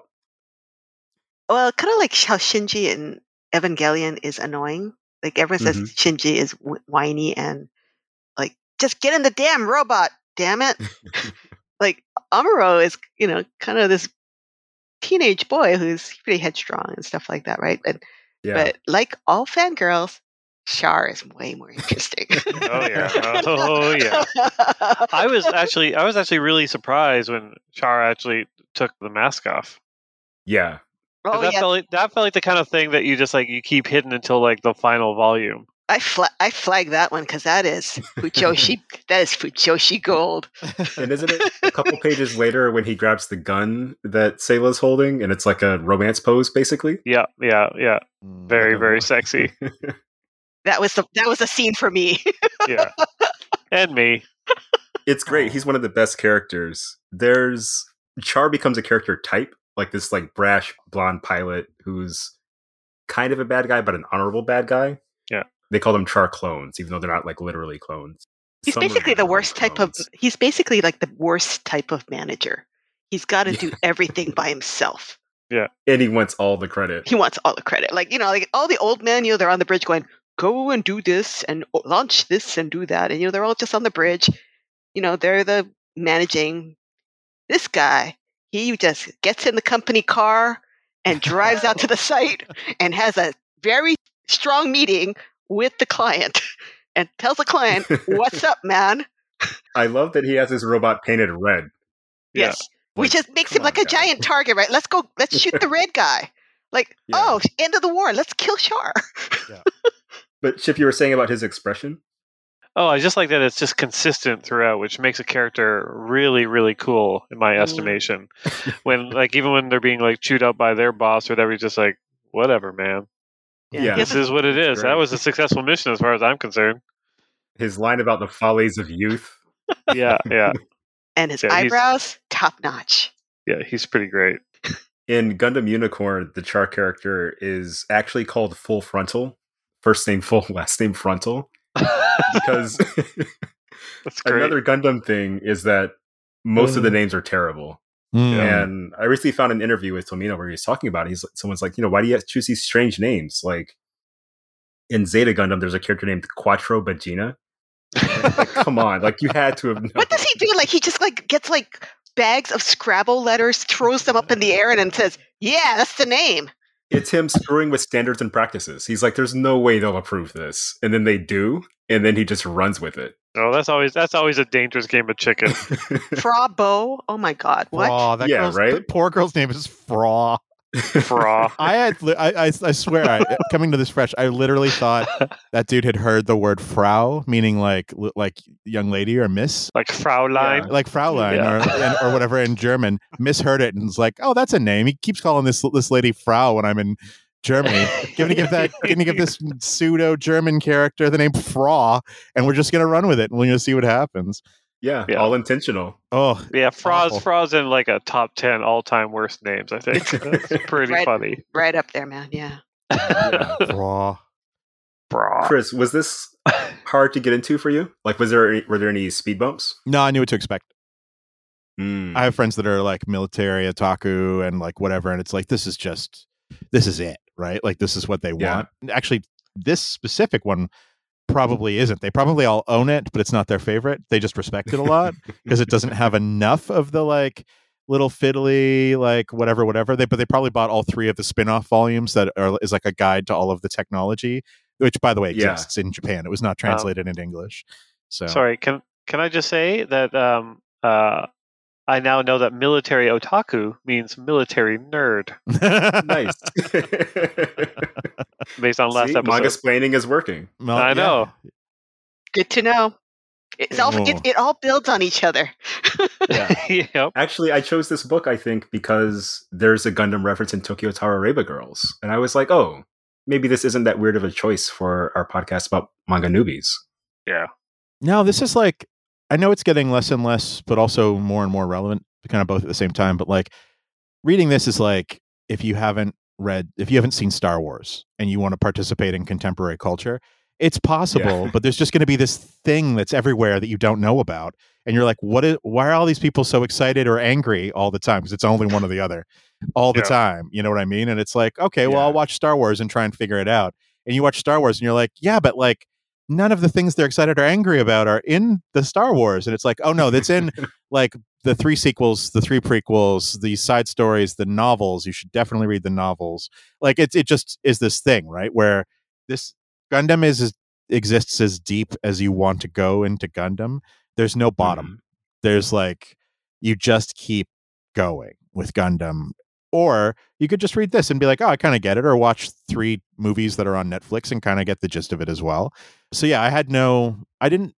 Well, kind of like how Shinji in Evangelion is annoying. Like everyone says Mhm. Shinji is w- whiny and like, just get in the damn robot, damn it. Like Amuro is, you know, kind of this teenage boy who's pretty headstrong and stuff like that, right? And, Yeah. But like all fangirls, Char is way more interesting. Oh yeah. Oh yeah. I was actually I was actually really surprised when Char actually took the mask off. yeah. 'Cause Oh that yeah, felt like, that felt like the kind of thing that you just like you keep hidden until like the final volume. I fla- I flag that one because that is Fujoshi. That is Fujoshi gold. And isn't it a couple pages later when he grabs the gun that Sayla's holding and it's like a romance pose, basically? Yeah, yeah, yeah. Mm. Very, Like a- very sexy. That was the that was a scene for me. Yeah. And me. It's great. He's one of the best characters. There's Char becomes a character type, like this like brash blonde pilot who's kind of a bad guy, but an honorable bad guy. Yeah. They call them Char clones, even though they're not like literally clones. He's Some are basically the literally worst type of. clones. He's basically like the worst type of manager. He's got to do everything by himself. And he wants all the credit. He wants all the credit. Like you know, like all the old men, you know, they're on the bridge going, "Go and do this and launch this and do that," and you know, they're all just on the bridge. You know, they're the managing. This guy, he just gets in the company car and drives out to the site and has a very strong meeting with the client and tells the client, "What's up, man?" I love that he has his robot painted red. Yeah. Yes. Which Like, just makes come him like on, a guy. giant target, right? Let's go, let's shoot the red guy. Like, Yeah. oh, end of the war. Let's kill Char. But Chip, you were saying about his expression? Oh, I just like that it's just consistent throughout, which makes a character really, really cool in my Mm. estimation. When like even when they're being like chewed up by their boss or whatever, he's just like, whatever, man. Yeah. This is what it is. Great. That was a successful mission as far as I'm concerned. His line about the follies of youth. Yeah, yeah. And his Yeah, he's- eyebrows, top notch. Yeah, he's pretty great. In Gundam Unicorn, the Char character is actually called Full Frontal. First name Full, last name Frontal. Because That's great. another Gundam thing is that most of the names are terrible. Mm. And I recently found an interview with Tomino where he was talking about it. He's someone's like, you know, why do you have to choose these strange names? Like in Zeta Gundam, there's a character named Quattro Bagina. Like, come on, like you had to have known. What does he do? Like, he just like gets like bags of Scrabble letters, throws them up in the air, and then says, "Yeah, that's the name." It's him screwing with standards and practices. He's like, there's no way they'll approve this. And then they do, and then he just runs with it. Oh, that's always that's always a dangerous game of chicken. Frabo. Oh my God. What? Fraw. That Yeah, girl's, right? The poor girl's name is Fraw. Fraw. I had, li- I, I, I swear, I, coming to this fresh, I literally thought that dude had heard the word Frau, meaning like, li- like young lady or miss, Like Fraulein. Yeah. like Fraulein Yeah. or, and, or whatever in German. Misheard it and was like, oh, that's a name. He keeps calling this this lady Frau when I'm in Germany. Gonna give that, gonna give this pseudo German character the name Frau, and we're just gonna run with it, and we're gonna see what happens. yeah, Yeah. all intentional. Oh, Yeah, Frau's Awful. Frau's in like a top ten all time worst names, I think. That's pretty Right. funny. Right up there, man. Yeah. Yeah. Frau. Frau. Chris, was this hard to get into for you? Like, was there any, were there any speed bumps? No, I knew what to expect. Mm. I have friends that are like military otaku and like whatever, and it's like this is just this is it, right? Like this is what they Yeah. want. Actually, this specific one probably isn't. They probably all own it, but it's not their favorite. They just respect it a lot because it doesn't have enough of the like little fiddly like whatever whatever. They but they probably bought all three of the spin-off volumes that are is like a guide to all of the technology, which by the way Yeah. exists in Japan. It was not translated um, into English. So sorry, can can I just say that um uh I now know that military otaku means military nerd. Nice. Based on last See, episode. Manga splaining is working. Well, I yeah. know. Good to know. It's all, Oh. it, it all builds on each other. Yeah. Yep. Actually, I chose this book, I think, because there's a Gundam reference in Tokyo Tarareba Girls. And I was like, oh, maybe this isn't that weird of a choice for our podcast about manga newbies. Yeah. No, this is like, I know it's getting less and less, but also more and more relevant, kind of both at the same time. But like, reading this is like, if you haven't read, if you haven't seen Star Wars and you want to participate in contemporary culture, it's possible, Yeah. but there's just going to be this thing that's everywhere that you don't know about. And you're like, what is, why are all these people so excited or angry all the time? Because it's only one or the other all the Yeah. time. You know what I mean? And it's like, okay, well, Yeah. I'll watch Star Wars and try and figure it out. And you watch Star Wars and you're like, yeah, but like, none of the things they're excited or angry about are in the Star Wars. And it's like, oh no, that's in like the three sequels, the three prequels, the side stories, the novels. You should definitely read the novels. Like it's, it just is this thing, right? Where this Gundam is, is exists as deep as you want to go into Gundam. There's no bottom. Mhm. There's like, you just keep going with Gundam. Or you could just read this and be like, oh, I kind of get it. Or watch three movies that are on Netflix and kind of get the gist of it as well. So yeah, I had no, I didn't,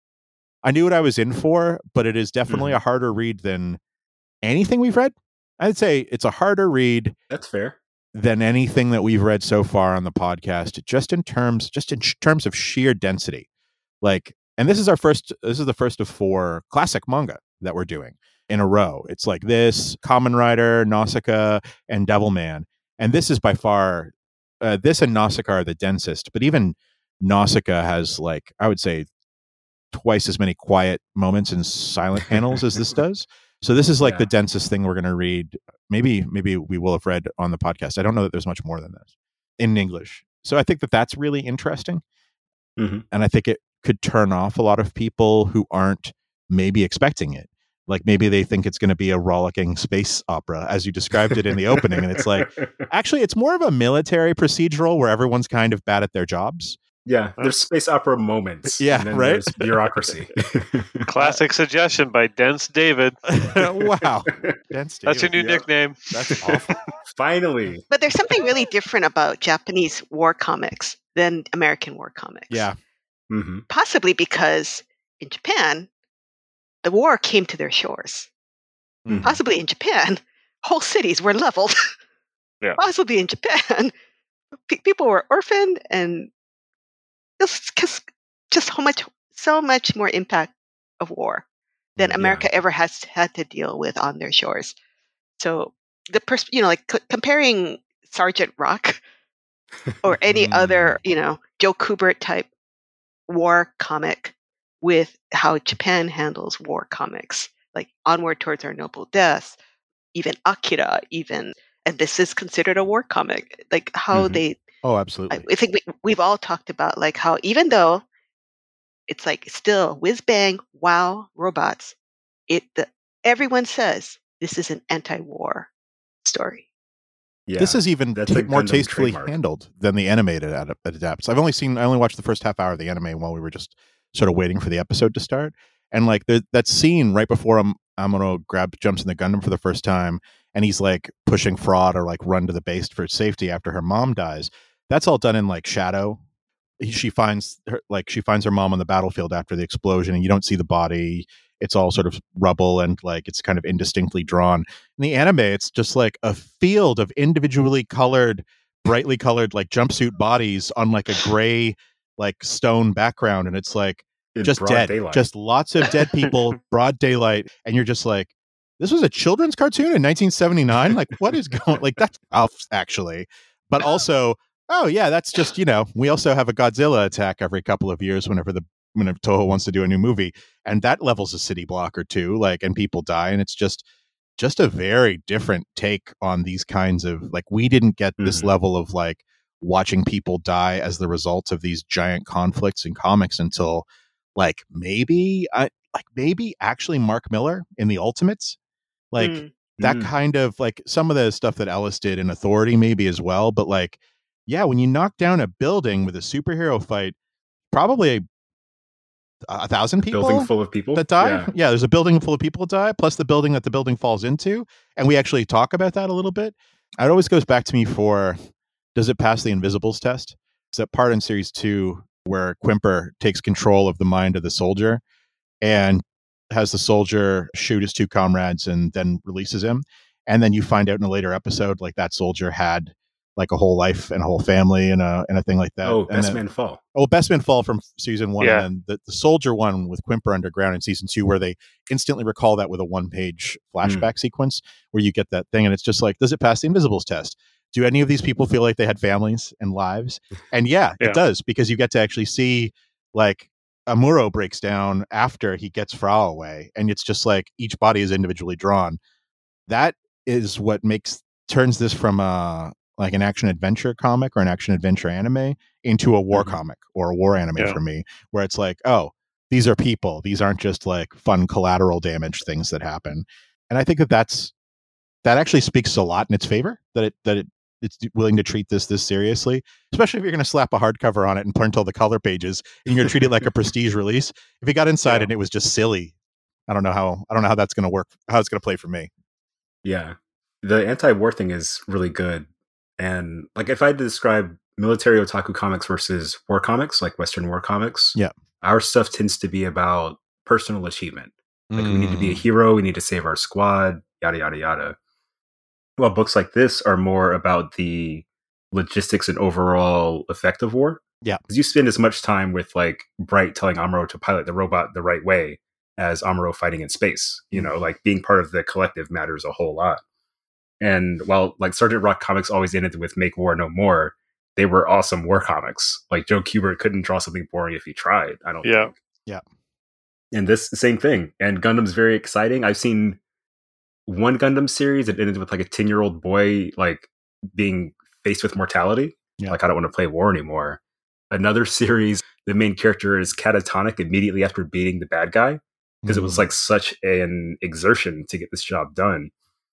I knew what I was in for, but it is definitely Mhm. a harder read than anything we've read. I'd say it's a harder read That's fair. than anything that we've read so far on the podcast, just in terms, just in sh- terms of sheer density. Like, and this is our first, this is the first of four classic manga that we're doing in a row. It's like this, Kamen Rider, Nausicaa, and Devilman. And this is by far, uh, this and Nausicaa are the densest, but even Nausicaa has like, I would say twice as many quiet moments and silent panels as this does. So this is like Yeah. the densest thing we're going to read. Maybe, maybe we will have read on the podcast. I don't know that there's much more than this in English. So I think that that's really interesting. Mhm. And I think it could turn off a lot of people who aren't maybe expecting it. Like maybe they think it's going to be a rollicking space opera, as you described it in the opening. And it's like, actually, it's more of a military procedural where everyone's kind of bad at their jobs. yeah, there's space opera moments. Yeah, and then right? There's bureaucracy. Classic suggestion by Dense David. Wow. Dense That's your David. new Yeah. nickname. That's awful. Finally. But there's something really different about Japanese war comics than American war comics. Yeah. hmm Possibly because in Japan, the war came to their shores. Mhm. Possibly in Japan, whole cities were leveled. Yeah. Possibly in Japan, pe- people were orphaned, and it's just just how much, so much more impact of war than Yeah. America ever has had to deal with on their shores. So the pers- you know, like c- comparing Sergeant Rock or any Mm. other, you know, Joe Kubert type war comic with how Japan handles war comics, like Onward Towards Our Noble Death, even Akira, even, and this is considered a war comic, like how Mhm. they, Oh, I, absolutely. I think we, we've all talked about like how even though it's like still whiz bang, wow, robots, it, the, everyone says this is an anti-war story. Yeah. This is even That's ta- a more Gundam tastefully trademark. handled than the animated ad- adapts. I've only seen, I only watched the first half hour of the anime while we were just sort of waiting for the episode to start. And like the, that scene right before Am- Amuro grab jumps in the Gundam for the first time, and he's like pushing Fraud or like run to the base for safety after her mom dies. That's all done in like shadow. He, she finds her, like she finds her mom on the battlefield after the explosion, and you don't see the body. It's all sort of rubble and like it's kind of indistinctly drawn. In the anime, it's just like a field of individually colored, brightly colored like jumpsuit bodies on like a gray like stone background, and it's like In just broad dead, daylight. just lots of dead people, broad daylight, and you're just like, this was a children's cartoon in nineteen seventy-nine. Like, what is going? Like, that's off actually, but also, oh yeah, that's just, you know, we also have a Godzilla attack every couple of years whenever the when Toho wants to do a new movie, and that levels a city block or two, like, and people die, and it's just just a very different take on these kinds of, like, we didn't get this Mhm. level of like watching people die as the result of these giant conflicts in comics until like maybe I like maybe actually Mark Miller in the Ultimates, like Mm. that Mm. kind of, like, some of the stuff that Ellis did in Authority maybe as well, but like, yeah, when you knock down a building with a superhero fight, probably a, a thousand people Building full of people that die. Yeah. Yeah, there's a building full of people that die, plus the building that the building falls into. And we actually talk about that a little bit. It always goes back to me for, does it pass the Invisibles test? It's that part in series two where Quimper takes control of the mind of the soldier and has the soldier shoot his two comrades and then releases him. And then you find out in a later episode, like, that soldier had like a whole life and a whole family and a and a thing like that. Oh, and Best then, Man Fall. Oh, Best Man Fall from season one, Yeah. and then the, the soldier one with Quimper Underground in season two, where they instantly recall that with a one-page flashback mm. sequence where you get that thing, and it's just like, does it pass the Invisibles test? Do any of these people feel like they had families and lives? And yeah, yeah. it does, because you get to actually see, like, Amuro breaks down after he gets Frau away, and it's just like each body is individually drawn. That is what makes turns this from a like an action adventure comic or an action adventure anime into a war mm-hmm. comic or a war anime yeah. for me, where it's like, oh, these are people. These aren't just like fun collateral damage things that happen. And I think that that's that actually speaks a lot in its favor, that it that it it's willing to treat this this seriously, especially if you're going to slap a hardcover on it and print all the color pages and you're going to treat it like a prestige release. If you got inside yeah. and it was just silly, I don't know how I don't know how that's going to work, how it's going to play for me. Yeah, the anti-war thing is really good. And like, if I had to describe military otaku comics versus war comics, like Western war comics, yeah, our stuff tends to be about personal achievement. Like mm. we need to be a Mm. hero, we need to save our squad, yada yada yada. Well, books like this are more about the logistics and overall effect of war. Yeah, because you spend as much time with like Bright telling Amuro to pilot the robot the right way as Amuro fighting in space. You mm. know, like being part of the collective matters a whole lot. And while like Sergeant Rock comics always ended with "Make War No More," they were awesome war comics. Like Joe Kubert couldn't draw something boring if he tried. I don't. Yeah, think. yeah. And this same thing. And Gundam's very exciting. I've seen one Gundam series that ended with like a ten-year-old boy like being faced with mortality. Yeah. Like, I don't want to play war anymore. Another series, the main character is catatonic immediately after beating the bad guy because mm. it was like such an exertion to get this job done.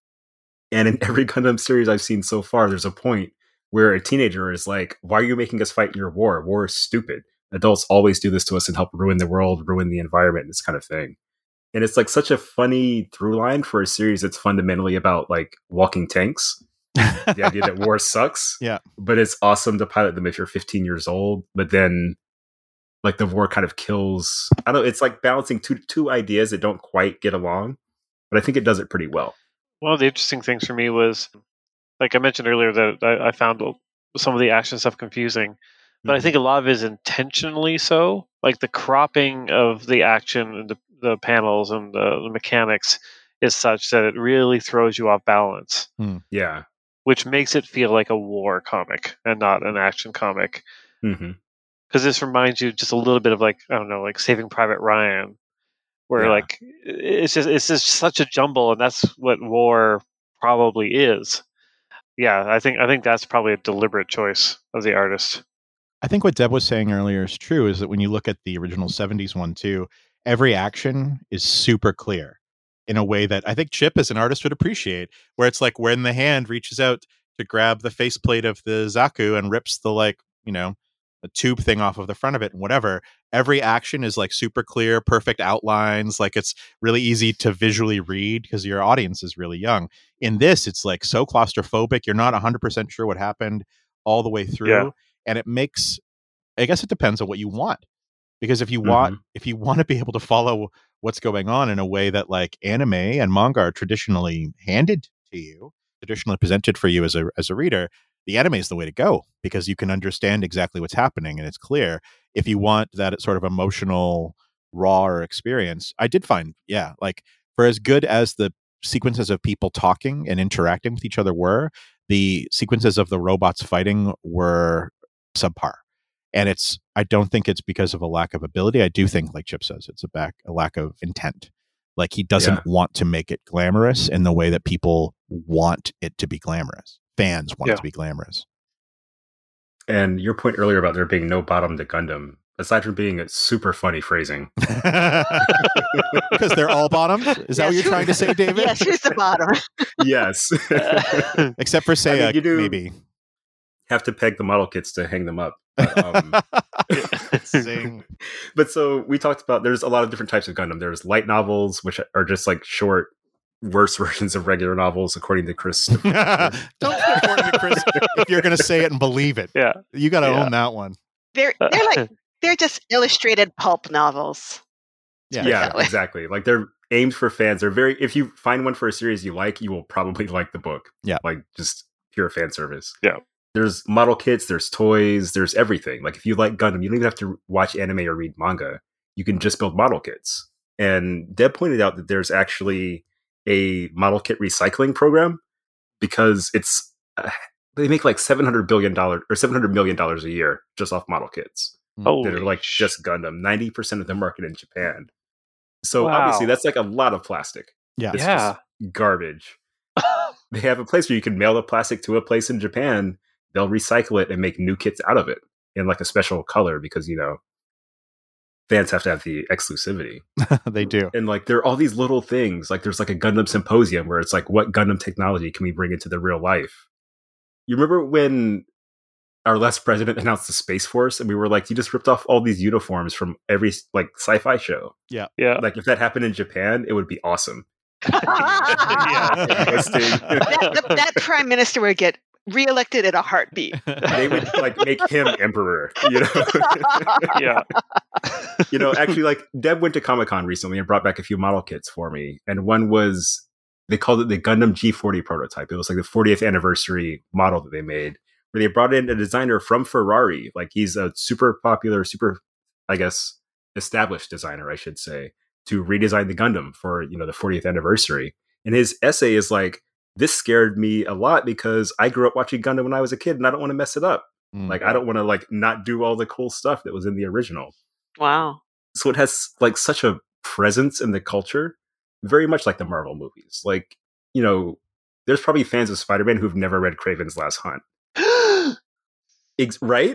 And in every Gundam series I've seen so far, there's a point where a teenager is like, why are you making us fight in your war? War is stupid. Adults always do this to us and help ruin the world, ruin the environment, this kind of thing. And it's like such a funny through line for a series that's fundamentally about like walking tanks. The idea that war sucks. Yeah. But it's awesome to pilot them if you're fifteen years old. But then like the war kind of kills. I don't know. It's like balancing two two ideas that don't quite get along. But I think it does it pretty well. One of the interesting things for me was, like I mentioned earlier, that I, I found some of the action stuff confusing, but mm-hmm. I think a lot of it is intentionally so. Like the cropping of the action and the, the panels and the, the mechanics is such that it really throws you off balance. Mm. Yeah. Which makes it feel like a war comic and not an action comic. Because mm-hmm. this reminds you just a little bit of like, I don't know, like Saving Private Ryan. Where yeah. like it's just it's just such a jumble, and that's what war probably is. Yeah, I think I think that's probably a deliberate choice of the artist. I think what Deb was saying earlier is true. Is that when you look at the original seventies one too, every action is super clear in a way that I think Chip as an artist would appreciate. Where it's like when the hand reaches out to grab the faceplate of the Zaku and rips the like you know. a tube thing off of the front of it and whatever. Every action is like super clear, perfect outlines. Like it's really easy to visually read because your audience is really young. In this, it's like so claustrophobic. You're not one hundred percent sure what happened all the way through. Yeah. And it makes, I guess it depends on what you want. Because if you mm-hmm. want, if you want to be able to follow what's going on in a way that like anime and manga are traditionally handed to you, traditionally presented for you as a as a reader, the anime is the way to go because you can understand exactly what's happening and it's clear. If you want that sort of emotional, raw experience, I did find, yeah, like for as good as the sequences of people talking and interacting with each other were, the sequences of the robots fighting were subpar. And it's, I don't think it's because of a lack of ability. I do think, like Chip says, it's a back a lack of intent. Like he doesn't Yeah. want to make it glamorous in the way that people want it to be glamorous. Fans want Yeah. it to be glamorous. And your point earlier about there being no bottom to Gundam, aside from being a super funny phrasing, Because they're all bottoms? Is that what Yes. you're trying to say, David? Yes, here's the bottom. yes, Except for Seiya, I mean, you do- maybe. have to peg the model kits to hang them up. But, um, Zing. but so we talked about there's a lot of different types of Gundam. There's light novels, which are just like short, worse versions of regular novels, according to Chris. Don't say according to Chris if you're going to say it and believe it. Yeah. You got to Yeah. own that one. They're they're like they're just illustrated pulp novels. Yeah. yeah, that way. exactly. Like they're aimed for fans. They're very. If you find one for a series you like, you will probably like the book. Yeah. like just pure fan service. Yeah. There's model kits, there's toys, there's everything. Like if you like Gundam, you don't even have to watch anime or read manga. You can just build model kits. And Deb pointed out that there's actually a model kit recycling program because it's uh, they make like seven hundred billion dollars or seven hundred million dollars a year just off model kits Holy that are like sh- just Gundam. ninety percent of the market in Japan. So Wow. obviously that's like a lot of plastic. Yeah. It's Yeah. just garbage. They have a place where you can mail the plastic to a place in Japan. They'll recycle it and make new kits out of it in like a special color because, you know, fans have to have the exclusivity. They do. And like there are all these little things. Like there's like a Gundam symposium where it's like, what Gundam technology can we bring into the real life? You remember when our last president announced the Space Force and we were like, you just ripped off all these uniforms from every like sci-fi show. Yeah. Like if that happened in Japan, it would be awesome. Yeah. that, the- that prime minister would get reelected in a heartbeat. They would like make him emperor, you know? Yeah. You know, actually, like Deb went to Comic-Con recently and brought back a few model kits for me. And one was, they called it the Gundam G forty prototype. It was like the fortieth anniversary model that they made, where they brought in a designer from Ferrari. Like he's a super popular, super, I guess, established designer, I should say, to redesign the Gundam for, you know, the fortieth anniversary. And his essay is like, this scared me a lot because I grew up watching Gundam when I was a kid and I don't want to mess it up. Mm. Like, I don't want to like not do all the cool stuff that was in the original. Wow. So it has like such a presence in the culture, very much like the Marvel movies. Like, you know, there's probably fans of Spider-Man who've never read Kraven's Last Hunt. Ex- right?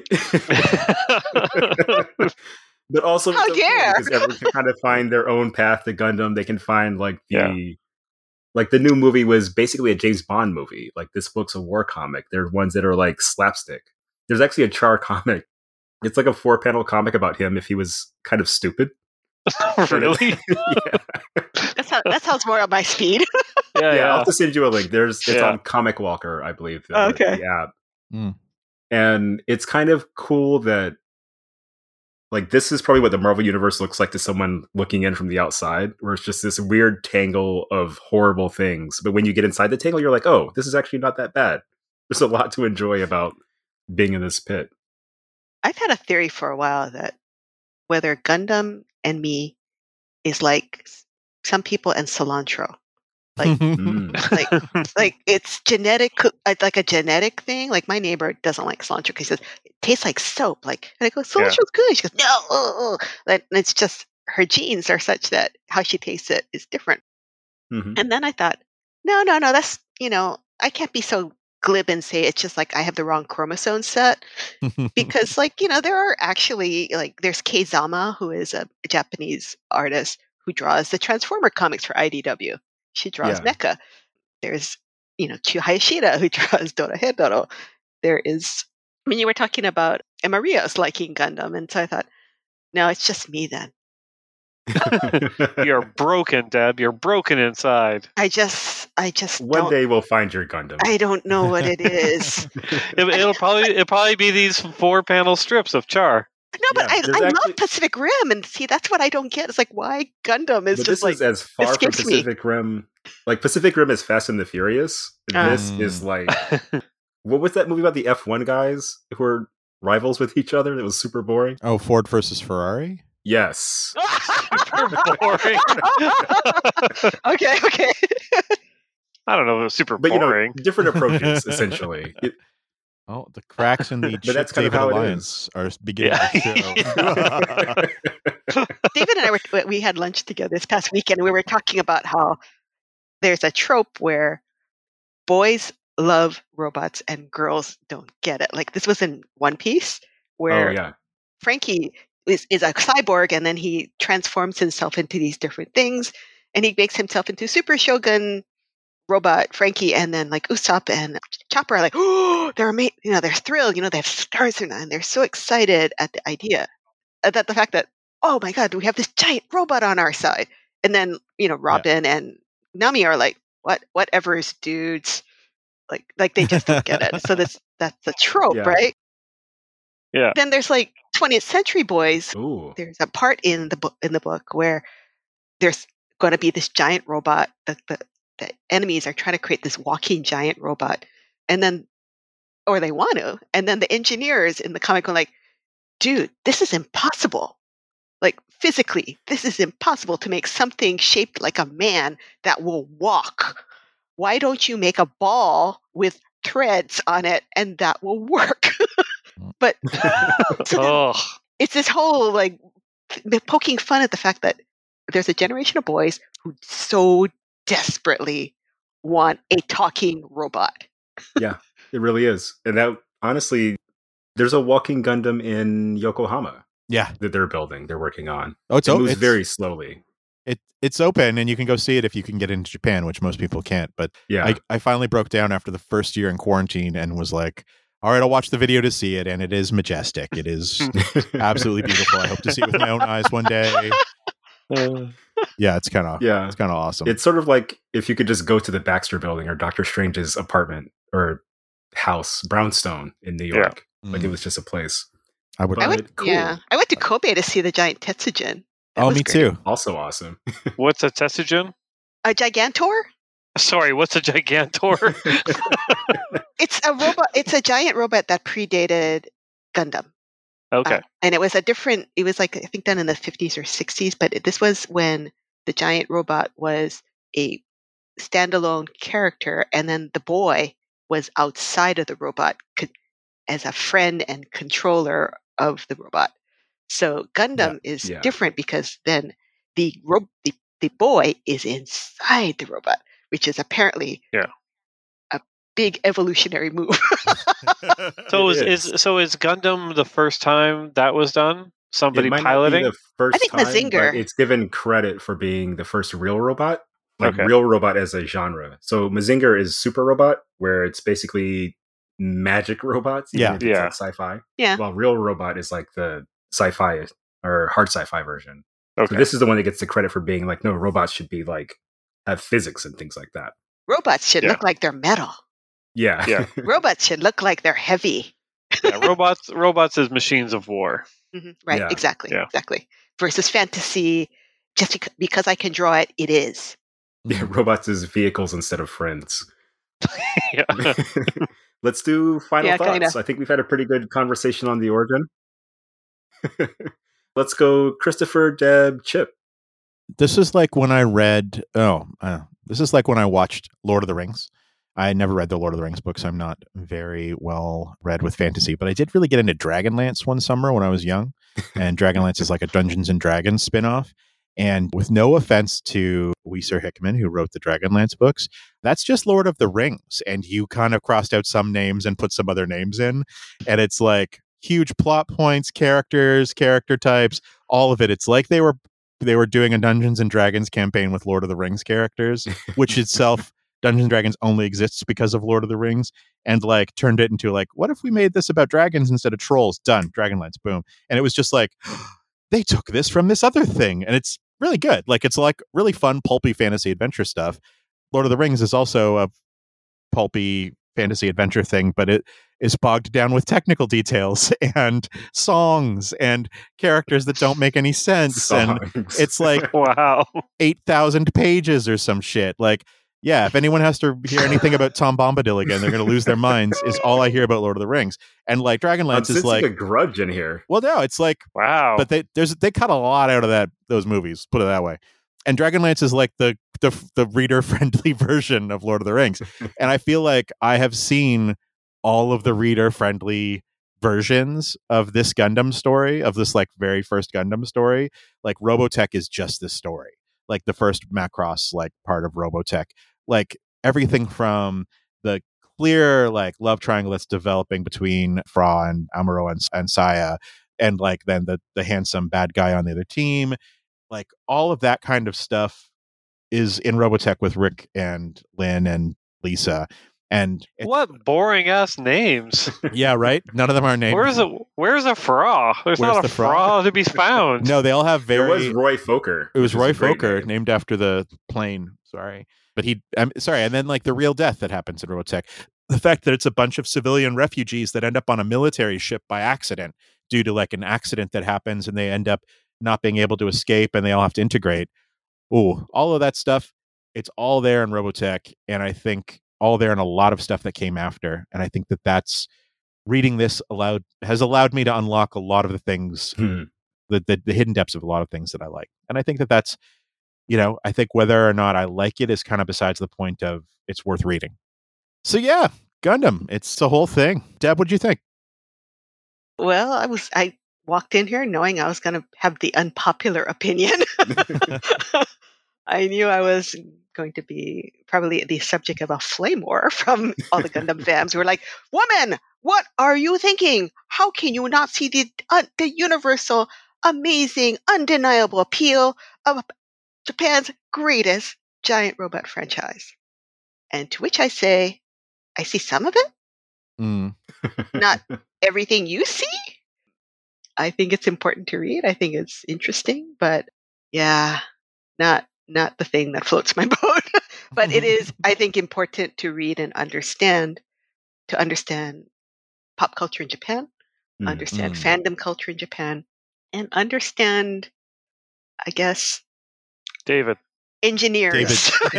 But also, How it's okay dare! because everyone can kind of find their own path to Gundam. They can find like the Yeah. like the new movie was basically a James Bond movie. Like this book's a war comic. There are ones that are like slapstick. There's actually a Char comic. It's like a four panel comic about him if he was kind of stupid. Really? yeah. That sounds, that sounds more up my speed. Yeah, yeah, I'll yeah. have to send you a link. There's it's Yeah. on Comic Walker, I believe. the- Okay. The app. Mm. And it's kind of cool that like this is probably what the Marvel universe looks like to someone looking in from the outside, where it's just this weird tangle of horrible things. But when you get inside the tangle, you're like, oh, this is actually not that bad. There's a lot to enjoy about being in this pit. I've had a theory for a while that whether Gundam and me is like s- some people and cilantro. Like, Mm. like, like it's genetic, uh, like a genetic thing. Like my neighbor doesn't like cilantro because he says it tastes like soap. Like, and I go, cilantro's good. She goes, no, uh, uh." Like, and it's just her genes are such that how she tastes it is different. Mhm. And then I thought, no, no, no, that's you know, I can't be so glib and say it's just like I have the wrong chromosome set because, like, you know, there are actually like there's Kei Zama, who is a Japanese artist who draws the Transformer comics for I D W. She draws Yeah. mecha. There's, you know, Kyu Hayashida, who draws Dorohedoro. There is, when you were talking about Emma Rios liking Gundam, and so I thought, no, it's just me then. You're broken, Deb. You're broken inside. I just, I just One don't, day we'll find your Gundam. I don't know what it is. It, it'll probably it'll probably be these four panel strips of Char. No, but Yeah, I, there's I actually- love Pacific Rim, and see, that's what I don't get. It's like, why Gundam is but just this like, is as far from escapes me. Pacific Rim. Like Pacific Rim is Fast and the Furious. Ah. This is like what was that movie about the F one guys who were rivals with each other? That was super boring. Oh, Ford versus Ferrari? Yes. boring. okay, okay. I don't know. It was super But you know, boring. different approaches essentially. It, Oh, the cracks in the But Chip that's kind of David how it Alliance are beginning Yeah. to show. David and I were we had lunch together this past weekend, and we were talking about how there's a trope where boys love robots and girls don't get it. Like this was in One Piece, where Oh yeah. Frankie is, is a cyborg, and then he transforms himself into these different things, and he makes himself into Super Shogun robot Frankie, and then like Usopp and Chopper are like, oh, they're amazing, you know, they're thrilled, you know, they have stars in them, and they're so excited at the idea, uh, that the fact that, oh my god, we have this giant robot on our side, and then you know Robin yeah. and Nami are like, what, whatever's dudes, like like they just don't get it. So that's that's the trope, Yeah. right? Yeah. Then there's like twentieth Century Boys. Ooh. There's a part in the book in the book where there's going to be this giant robot. The, the the enemies are trying to create this walking giant robot, and then, or they want to, and then the engineers in the comic are like, dude, this is impossible. Like physically, this is impossible to make something shaped like a man that will walk. Why don't you make a ball with threads on it and that will work? But so Oh. it's this whole like poking fun at the fact that there's a generation of boys who so desperately want a talking robot. Yeah, it really is. And that honestly, there's a walking Gundam in Yokohama. Yeah, that they're building, they're working on. Oh, it's it open. moves It's, very slowly. It it's open, and you can go see it if you can get into Japan, which most people can't. But yeah, I, I finally broke down after the first year in quarantine and was like, all right, I'll watch the video to see it, and it is majestic. It is absolutely beautiful. I hope to see it with my own eyes one day. Uh, yeah, it's kind of yeah, it's kind of awesome. It's sort of like if you could just go to the Baxter Building or Doctor Strange's apartment or house, Brownstone in New York. Yeah. Like mm. it was just a place. I would. I went, cool. Yeah, I went to Kobe to see the giant Tetsujin. That oh, me great. too. Also awesome. What's a Tetsujin? A Gigantor? Sorry, what's a Gigantor? It's a robot. It's a giant robot that predated Gundam. Okay. Uh, and it was a different. It was like I think done in the fifties or sixties, but it, this was when the giant robot was a standalone character, and then the boy was outside of the robot co- as a friend and controller of the robot. So Gundam yeah, is yeah. different because then the, ro- the the boy is inside the robot, which is apparently yeah. a big evolutionary move. so is, is. is so is Gundam the first time that was done? Somebody it might piloting? Not be the first I think time, Mazinger. But it's given credit for being the first real robot, like okay. real robot as a genre. So Mazinger is Super Robot, where it's basically magic robots. Yeah, it's yeah. like sci-fi. Yeah. While Real Robot is like the sci-fi or hard sci-fi version. Okay. So this is the one that gets the credit for being like, no, robots should be like have physics and things like that. Robots should yeah. look like they're metal. Yeah. Yeah. Robots should look like they're heavy. yeah, robots robots as machines of war. Mm-hmm. Right, yeah. exactly. Yeah. Exactly. Versus fantasy, just because I can draw it, it is. Yeah, robots as vehicles instead of friends. yeah. Let's do final yeah, thoughts. Kinda. I think we've had a pretty good conversation on the origin. Let's go, Christopher, Deb, Chip. This is like when I read. Oh, uh, this is like when I watched Lord of the Rings. I never read the Lord of the Rings books. I'm not very well read with fantasy, but I did really get into Dragonlance one summer when I was young. And Dragonlance is like a Dungeons and Dragons spinoff. And with no offense to Weiser Hickman, who wrote the Dragonlance books, that's just Lord of the Rings. And you kind of crossed out some names and put some other names in. And it's like huge plot points, characters, character types, all of it. It's like they were they were doing a Dungeons and Dragons campaign with Lord of the Rings characters, which itself, Dungeons and Dragons only exists because of Lord of the Rings, and like turned it into like, what if we made this about dragons instead of trolls? Done. Dragonlance, boom. And it was just like, they took this from this other thing. And it's really good. Like, it's like really fun, pulpy fantasy adventure stuff. Lord of the Rings is also a pulpy fantasy adventure thing, but it is bogged down with technical details and songs and characters that don't make any sense. Songs. And it's like wow, eight thousand pages or some shit. Like, yeah, if anyone has to hear anything about Tom Bombadil again, they're going to lose their minds, is all I hear about Lord of the Rings. And like Dragonlance is like a grudge in here. Well, no, it's like wow. But they there's they cut a lot out of that those movies, put it that way. And Dragonlance is like the the the reader friendly version of Lord of the Rings. And I feel like I have seen all of the reader-friendly versions of this Gundam story, of this like very first Gundam story. Like Robotech is just this story. Like the first Macross like part of Robotech. Like everything from the clear like love triangle that's developing between Fra and Amuro and, and Saya, and like then the the handsome bad guy on the other team, like all of that kind of stuff is in Robotech with Rick and Lynn and Lisa. And what boring ass names. Yeah, right. None of them are named. Where's a Where's a Fra? There's Where's not the a Fra? Fra to be found. No, they all have very. It was Roy Fokker. It was Roy Fokker, named after the plane. Sorry, but he. I'm sorry, and then like the real death that happens in Robotech. The fact that it's a bunch of civilian refugees that end up on a military ship by accident due to like an accident that happens, and they end up not being able to escape, and they all have to integrate. Oh, all of that stuff. It's all there in Robotech, and I think all there in a lot of stuff that came after. And I think that that's reading this allowed has allowed me to unlock a lot of the things, hmm. the, the the hidden depths of a lot of things that I like. And I think that that's, you know, I think whether or not I like it is kind of besides the point of it's worth reading. So yeah, Gundam, it's the whole thing. Deb, what'd you think? Well, I was I walked in here knowing I was going to have the unpopular opinion. I knew I was going to be probably the subject of a flame war from all the Gundam fans who were like, "Woman, what are you thinking? How can you not see the uh, the universal, amazing, undeniable appeal of Japan's greatest giant robot franchise?" And to which I say, I see some of it, Mm. not everything you see. I think it's important to read. I think it's interesting, but yeah, not not the thing that floats my boat. But it is, I think, important to read and understand, to understand pop culture in Japan, Mm. understand Mm. fandom culture in Japan, and understand, I guess, David. engineers. David.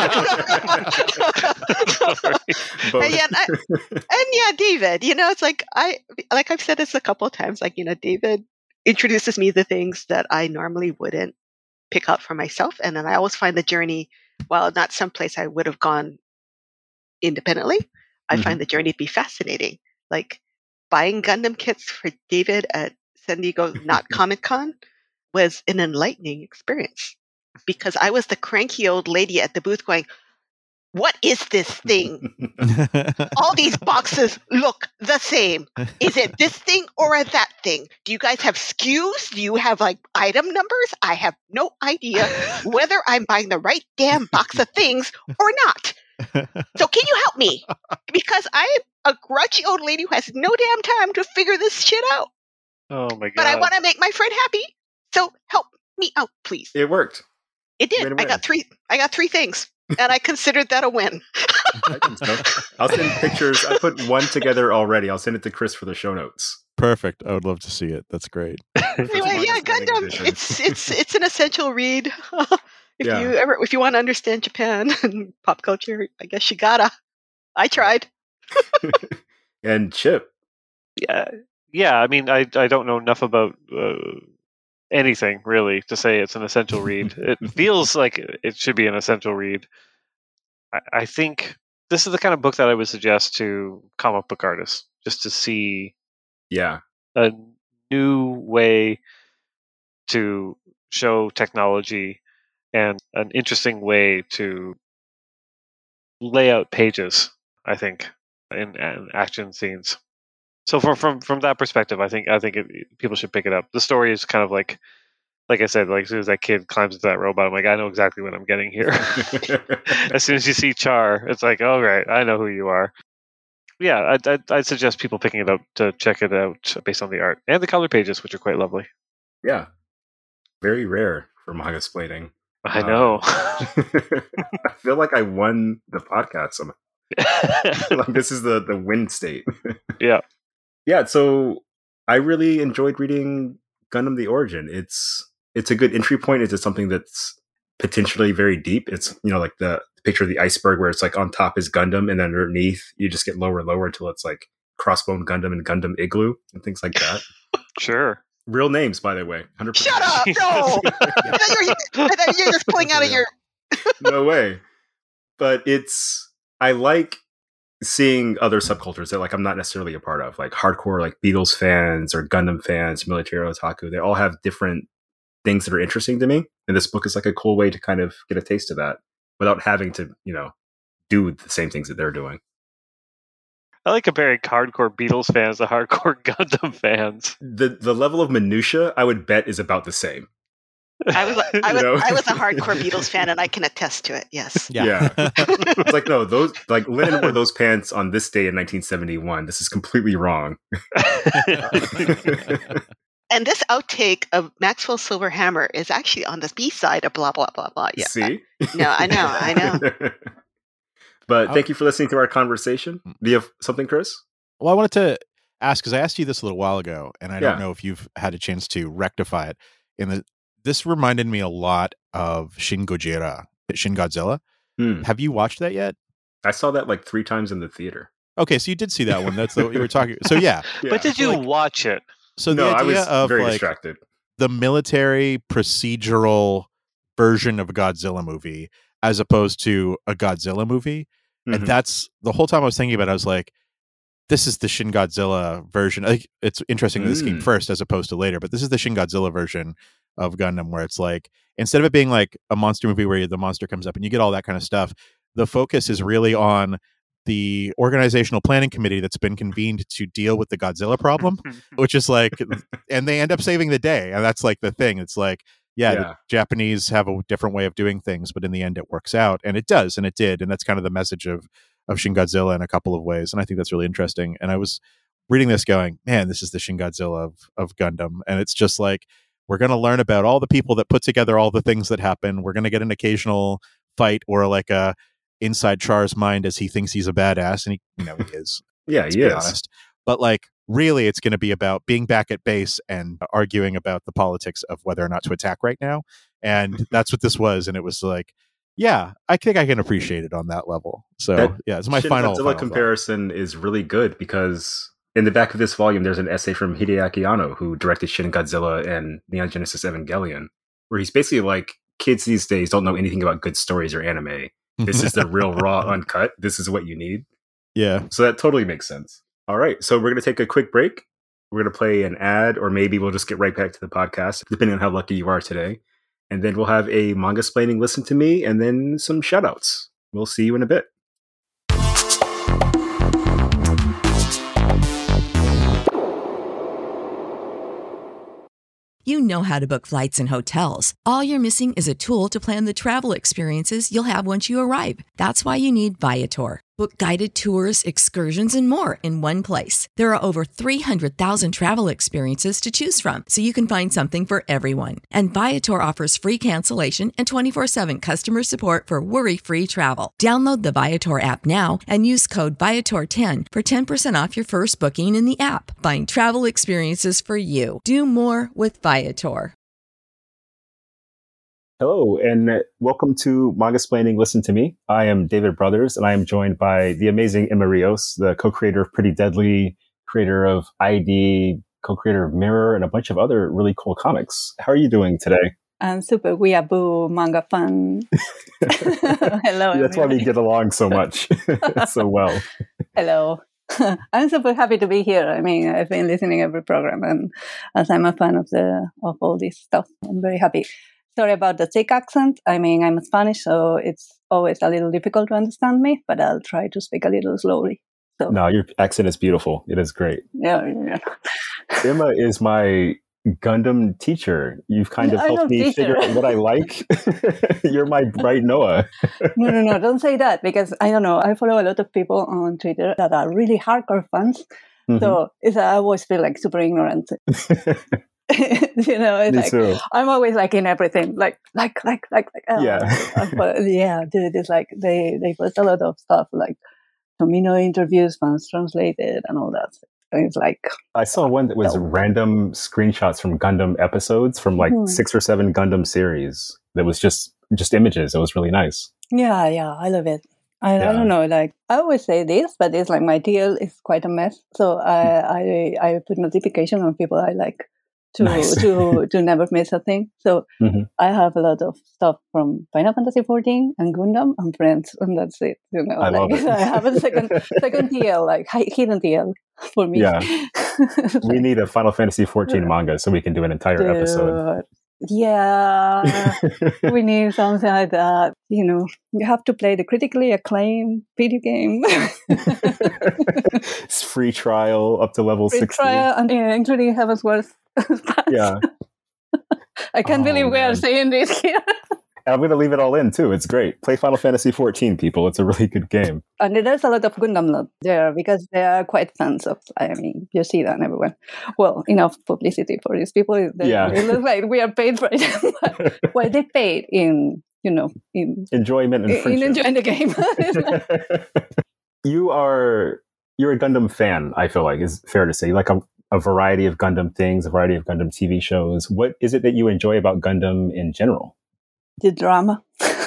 Both. and, yeah, and, I, and yeah, David, you know, it's like I like I've said this a couple of times, like, you know, David introduces me to things that I normally wouldn't pick up for myself. And then I always find the journey, while not someplace I would have gone independently, I Mhm. find the journey to be fascinating. Like buying Gundam kits for David at San Diego Not Comic Con was an enlightening experience, because I was the cranky old lady at the booth going, "What is this thing? All these boxes look the same. Is it this thing or that thing? Do you guys have S K Us? Do you have like item numbers? I have no idea whether I'm buying the right damn box of things or not. So can you help me? Because I'm a grouchy old lady who has no damn time to figure this shit out. Oh my god! But I want to make my friend happy. So help me out, please." It worked. It did. Win-win. I got three. I got three things, and I considered that a win. I think so. I'll send pictures. I put one together already. I'll send it to Chris for the show notes. Perfect. I would love to see it. That's great. Anyway, yeah, Gundam. Edition. It's it's it's an essential read. if Yeah. you ever if you want to understand Japan and pop culture, I guess you gotta. I tried. And Chip. Yeah, yeah. I mean, I I don't know enough about uh, anything really to say it's an essential read. It feels like it should be an essential read. I, I think this is the kind of book that I would suggest to comic book artists, just to see Yeah. a new way to show technology and an interesting way to lay out pages, I think, in, in action scenes. So from from from that perspective, I think I think it, people should pick it up. The story is kind of like, like I said, like as soon as that kid climbs into that robot, I'm like, I know exactly what I'm getting here. As soon as you see Char, it's like, oh right, I know who you are. Yeah, I'd, I'd, I'd suggest people picking it up to check it out based on the art and the color pages, which are quite lovely. Yeah. Very rare for manga splaining. I Uh, know. I feel like I won the podcast somehow. Like this is the, the win state. Yeah. Yeah, so I really enjoyed reading Gundam the Origin. It's it's a good entry point into something that's potentially very deep. It's, you know, like the picture of the iceberg where it's like on top is Gundam and underneath you just get lower and lower until it's like Crossbone Gundam and Gundam Igloo and things like that. Sure. Real names, by the way. one hundred percent. Shut up! No, I thought you were, I thought you were just pulling out of your. No way. But it's, I like seeing other subcultures that like I'm not necessarily a part of, like hardcore like Beatles fans or Gundam fans, military otaku. They all have different things that are interesting to me, and this book is like a cool way to kind of get a taste of that without having to, you know, do the same things that they're doing. I like comparing hardcore Beatles fans to hardcore Gundam fans. The the level of minutia, I would bet, is about the same. I was I was You know? I was a hardcore Beatles fan, and I can attest to it. Yes. Yeah. It's like, no, those like Lennon wore those pants on this day in nineteen seventy-one. This is completely wrong. And this outtake of Maxwell Silver Hammer is actually on the B side of blah blah blah blah. Yeah. See? No, I know, I know. But thank you for listening to our conversation. Do you have something, Chris? Well, I wanted to ask, because I asked you this a little while ago, and I don't Yeah. know if you've had a chance to rectify it. In the this reminded me a lot of Shin Gojira, Shin Godzilla. Hmm. Have you watched that yet? I saw that like three times in the theater. Okay, so you did see that one. That's the what you were talking. So yeah. Yeah. But did So, you like- watch it? So the no, I idea was of very like distracted. the military procedural version of a Godzilla movie as opposed to a Godzilla movie. And Mhm. that's the whole time I was thinking about it, I was like, this is the Shin Godzilla version. I think it's interesting that this came Mm. first as opposed to later, but this is the Shin Godzilla version of Gundam, where it's like, instead of it being like a monster movie where the monster comes up and you get all that kind of stuff, the focus is really on the organizational planning committee that's been convened to deal with the Godzilla problem, which is like, and they end up saving the day. And that's like the thing. It's like, yeah, Yeah. the Japanese have a different way of doing things, but in the end it works out, and it does, and it did. And that's kind of the message of, of Shin Godzilla in a couple of ways. And I think that's really interesting. And I was reading this going, man, this is the Shin Godzilla of, of Gundam. And it's just like, we're going to learn about all the people that put together all the things that happen. We're going to get an occasional fight or like a inside Char's mind as he thinks he's a badass. And he, you know, he is. Yeah, Let's he be is. honest. But like, really, it's going to be about being back at base and arguing about the politics of whether or not to attack right now. And that's what this was. And it was like, yeah, I think I can appreciate it on that level. So That yeah, it's my Shin final, Godzilla final thought. comparison is really good because in the back of this volume, there's an essay from Hideaki Anno, who directed Shin Godzilla and Neon Genesis Evangelion, where he's basically like, kids these days don't know anything about good stories or anime. This is the real raw uncut. This is what you need. Yeah. So that totally makes sense. All right. So we're going to take a quick break. We're going to play an ad, or maybe we'll just get right back to the podcast, depending on how lucky you are today. And then we'll have a manga splaining listen to me and then some shout outs. We'll see you in a bit. You know how to book flights and hotels. All you're missing is a tool to plan the travel experiences you'll have once you arrive. That's why you need Viator. Book guided tours, excursions, and more in one place. There are over three hundred thousand travel experiences to choose from, so you can find something for everyone. And Viator offers free cancellation and twenty-four seven customer support for worry-free travel. Download the Viator app now and use code Viator ten for ten percent off your first booking in the app. Find travel experiences for you. Do more with Viator. Hello, and welcome to Manga Splaining Listen to Me. I am David Brothers, and I am joined by the amazing Emma Rios, the co-creator of Pretty Deadly, creator of I D, co-creator of Mirror, and a bunch of other really cool comics. How are you doing today? I'm super weeaboo manga fan. Hello, That's why we everybody. get along so much, so well. Hello. I'm super happy to be here. I mean, I've been listening every program, and as I'm a fan of the of all this stuff, I'm very happy. Sorry about the thick accent. I mean, I'm Spanish, so it's always a little difficult to understand me, but I'll try to speak a little slowly. So, No, your accent is beautiful. It is great. yeah, yeah. Emma is my Gundam teacher. You've kind of I helped love me teacher. figure out what I like. You're my bright Noah. No, no, no, don't say that, because I don't know. I follow a lot of people on Twitter that are really hardcore fans. Mhm. So it's, I always feel like super ignorant. You know, it's Me like, too. I'm always like in everything, like, like, like, like, like oh, Yeah. but yeah, dude, it's like they, they post a lot of stuff like Tomino interviews, fans translated, and all that. And it's like, I saw one that was No. random screenshots from Gundam episodes from like Mhm. six or seven Gundam series. That was just just images. It was really nice. yeah, yeah, I love it. I, Yeah. I don't know, like, I always say this, but it's like my T L is quite a mess. So I, I, I put notification on people I like. to Nice. to to never miss a thing. So mm-hmm. I have a lot of stuff from Final Fantasy fourteen and Gundam and Friends, and that's it. You know, I like love it. I have a second second T L, like hi- hidden T L for me. Yeah, we need a Final Fantasy fourteen manga so we can do an entire Dude, episode. Yeah, we need something like that. You know, you have to play the critically acclaimed video game. It's free trial up to level Free sixty. trial, and, yeah, including Heavensworth. Yeah. I can't Oh, believe we man. are saying this here. And I'm going to leave it all in, too. It's great. Play Final Fantasy fourteen, people. It's a really good game. And there's a lot of Gundam love there because they are quite fans of, I mean, you see that everywhere. Well, enough publicity for these people. They, Yeah. they look like we are paid for it. But, well, they paid in, you know, in, Enjoyment and in friendship. enjoying the game. You are, you're a Gundam fan, I feel like, is fair to say. You like a, a variety of Gundam things, a variety of Gundam T V shows. What is it that you enjoy about Gundam in general? The drama.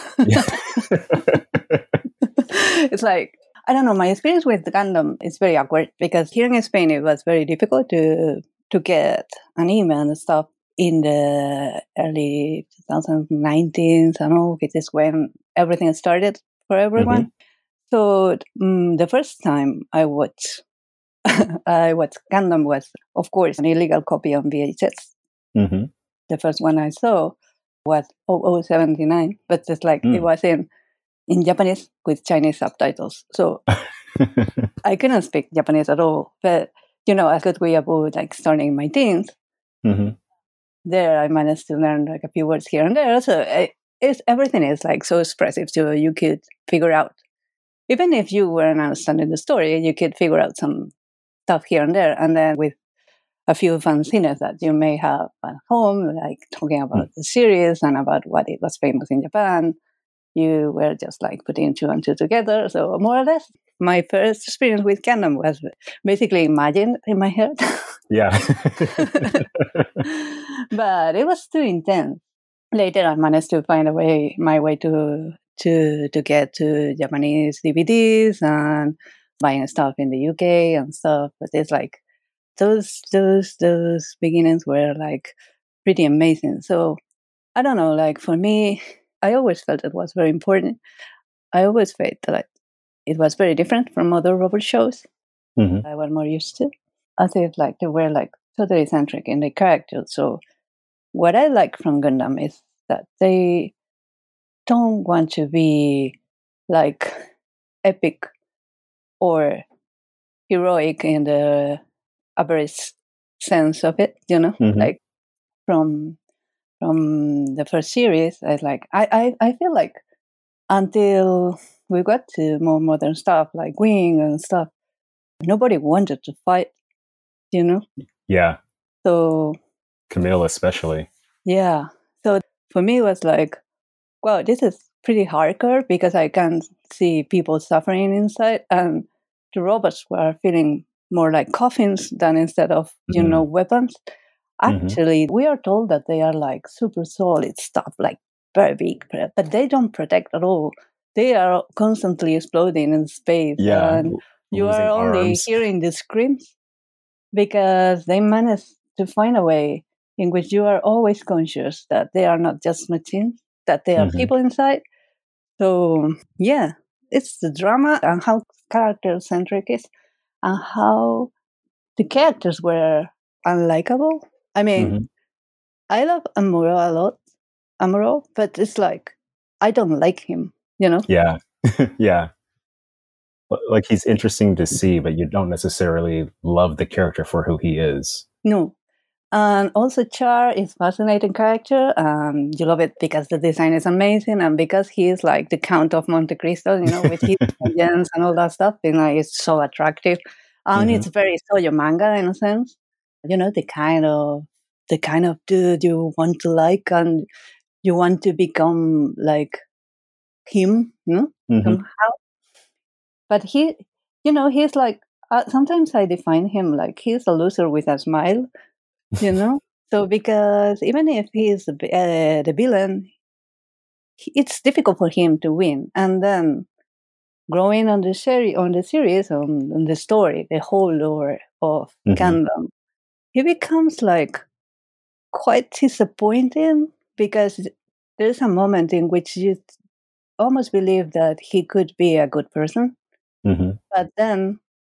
It's like, I don't know, my experience with Gundam is very awkward because here in Spain it was very difficult to to get an email and stuff in the early twenty nineteen, I don't know, it is when everything started for everyone. Mm-hmm. So um, the first time I watched I watched Gundam was, of course, an illegal copy on V H S. Mm-hmm. The first one I saw was oh oh seventy-nine, but it's like mm. it was in in Japanese with Chinese subtitles. So I couldn't speak Japanese at all. But, you know, as good way about like starting my teens, mm-hmm. there I managed to learn like a few words here and there. So it, it's, everything is like so expressive, so you could figure out, even if you weren't understanding the story, you could figure out some stuff here and there. And then with a few fanzines that you may have at home, like talking about mm. the series and about what it was famous in Japan, you were just like putting two and two together. So more or less, my first experience with Gundam was basically imagined in my head. Yeah. But it was too intense. Later, I managed to find a way, my way to to to get to Japanese D V Ds and buying stuff in the U K and stuff. But it's like those those those beginnings were like pretty amazing. So I don't know, like for me, I always felt it was very important. I always felt that it was very different from other robot shows mm-hmm. I was more used to. I think like they were like totally centric in the characters. So what I like from Gundam is that they don't want to be like epic or heroic in the average sense of it, you know, mm-hmm. like from from the first series. I like I, I I feel like until we got to more modern stuff like Wing and stuff, nobody wanted to fight, you know. Yeah. So Camille especially. Yeah. So for me, it was like, wow, this is pretty hardcore because I can see people suffering inside, and the robots were feeling more like coffins than instead of, you mm-hmm. know, weapons. Actually, mm-hmm. we are told that they are like super solid stuff, like very big, but they don't protect at all. They are constantly exploding in space, yeah, and you are only arms. hearing the screams because they managed to find a way in which you are always conscious that they are not just machines, that they are mm-hmm. people inside. So, yeah, it's the drama and how character-centric it is and how the characters were unlikable. I mean, mm-hmm. I love Amuro a lot, Amuro, but it's like, I don't like him, you know? Yeah, yeah. Like he's interesting to see, but you don't necessarily love the character for who he is. No. And also Char is a fascinating character. Um, you love it because the design is amazing and because he is like the Count of Monte Cristo, you know, with his legends and all that stuff. You know, it's so attractive. And mm-hmm. it's very shoujo manga in a sense. You know, the kind of the kind of dude you want to like and you want to become like him, you know, mm-hmm. somehow. But he, you know, he's like, uh, sometimes I define him like he's a loser with a smile. You know, so because even if he is the, uh, the villain, it's difficult for him to win. And then growing on the series, on the series, on, on the story, the whole lore of mm-hmm. Gundam, he becomes like quite disappointing because there's a moment in which you almost believe that he could be a good person. Mm-hmm. But then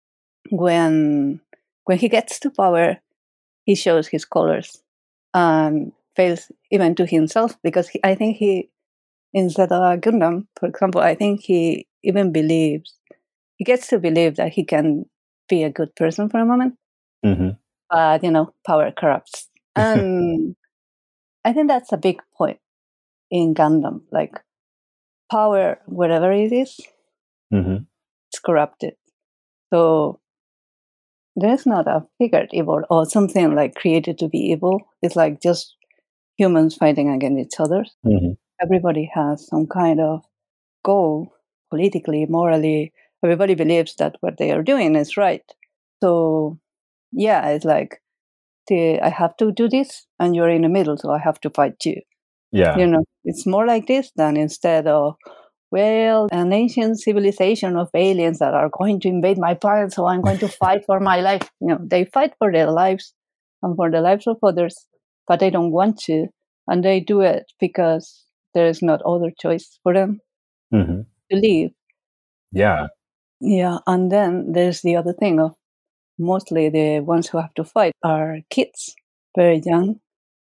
when when he gets to power, he shows his colors and fails even to himself because he, I think he, instead of Gundam, for example, I think he even believes, he gets to believe that he can be a good person for a moment. Mm-hmm. But, you know, power corrupts. And I think that's a big point in Gundam. Like, power, wherever it is, Mm-hmm. it's corrupted. So there's not a figured evil or something like created to be evil. It's like just humans fighting against each other. Mm-hmm. Everybody has some kind of goal, politically, morally. Everybody believes that what they are doing is right. So, yeah, it's like, the, I have to do this, and you're in the middle, so I have to fight you. Yeah. You know, it's more like this than instead of, well, an ancient civilization of aliens that are going to invade my planet, so I'm going to fight for my life. You know, they fight for their lives and for the lives of others, but they don't want to, and they do it because there is not other choice for them Mm-hmm. to live. Yeah. Yeah, and then there's the other thing of mostly the ones who have to fight are kids, very young.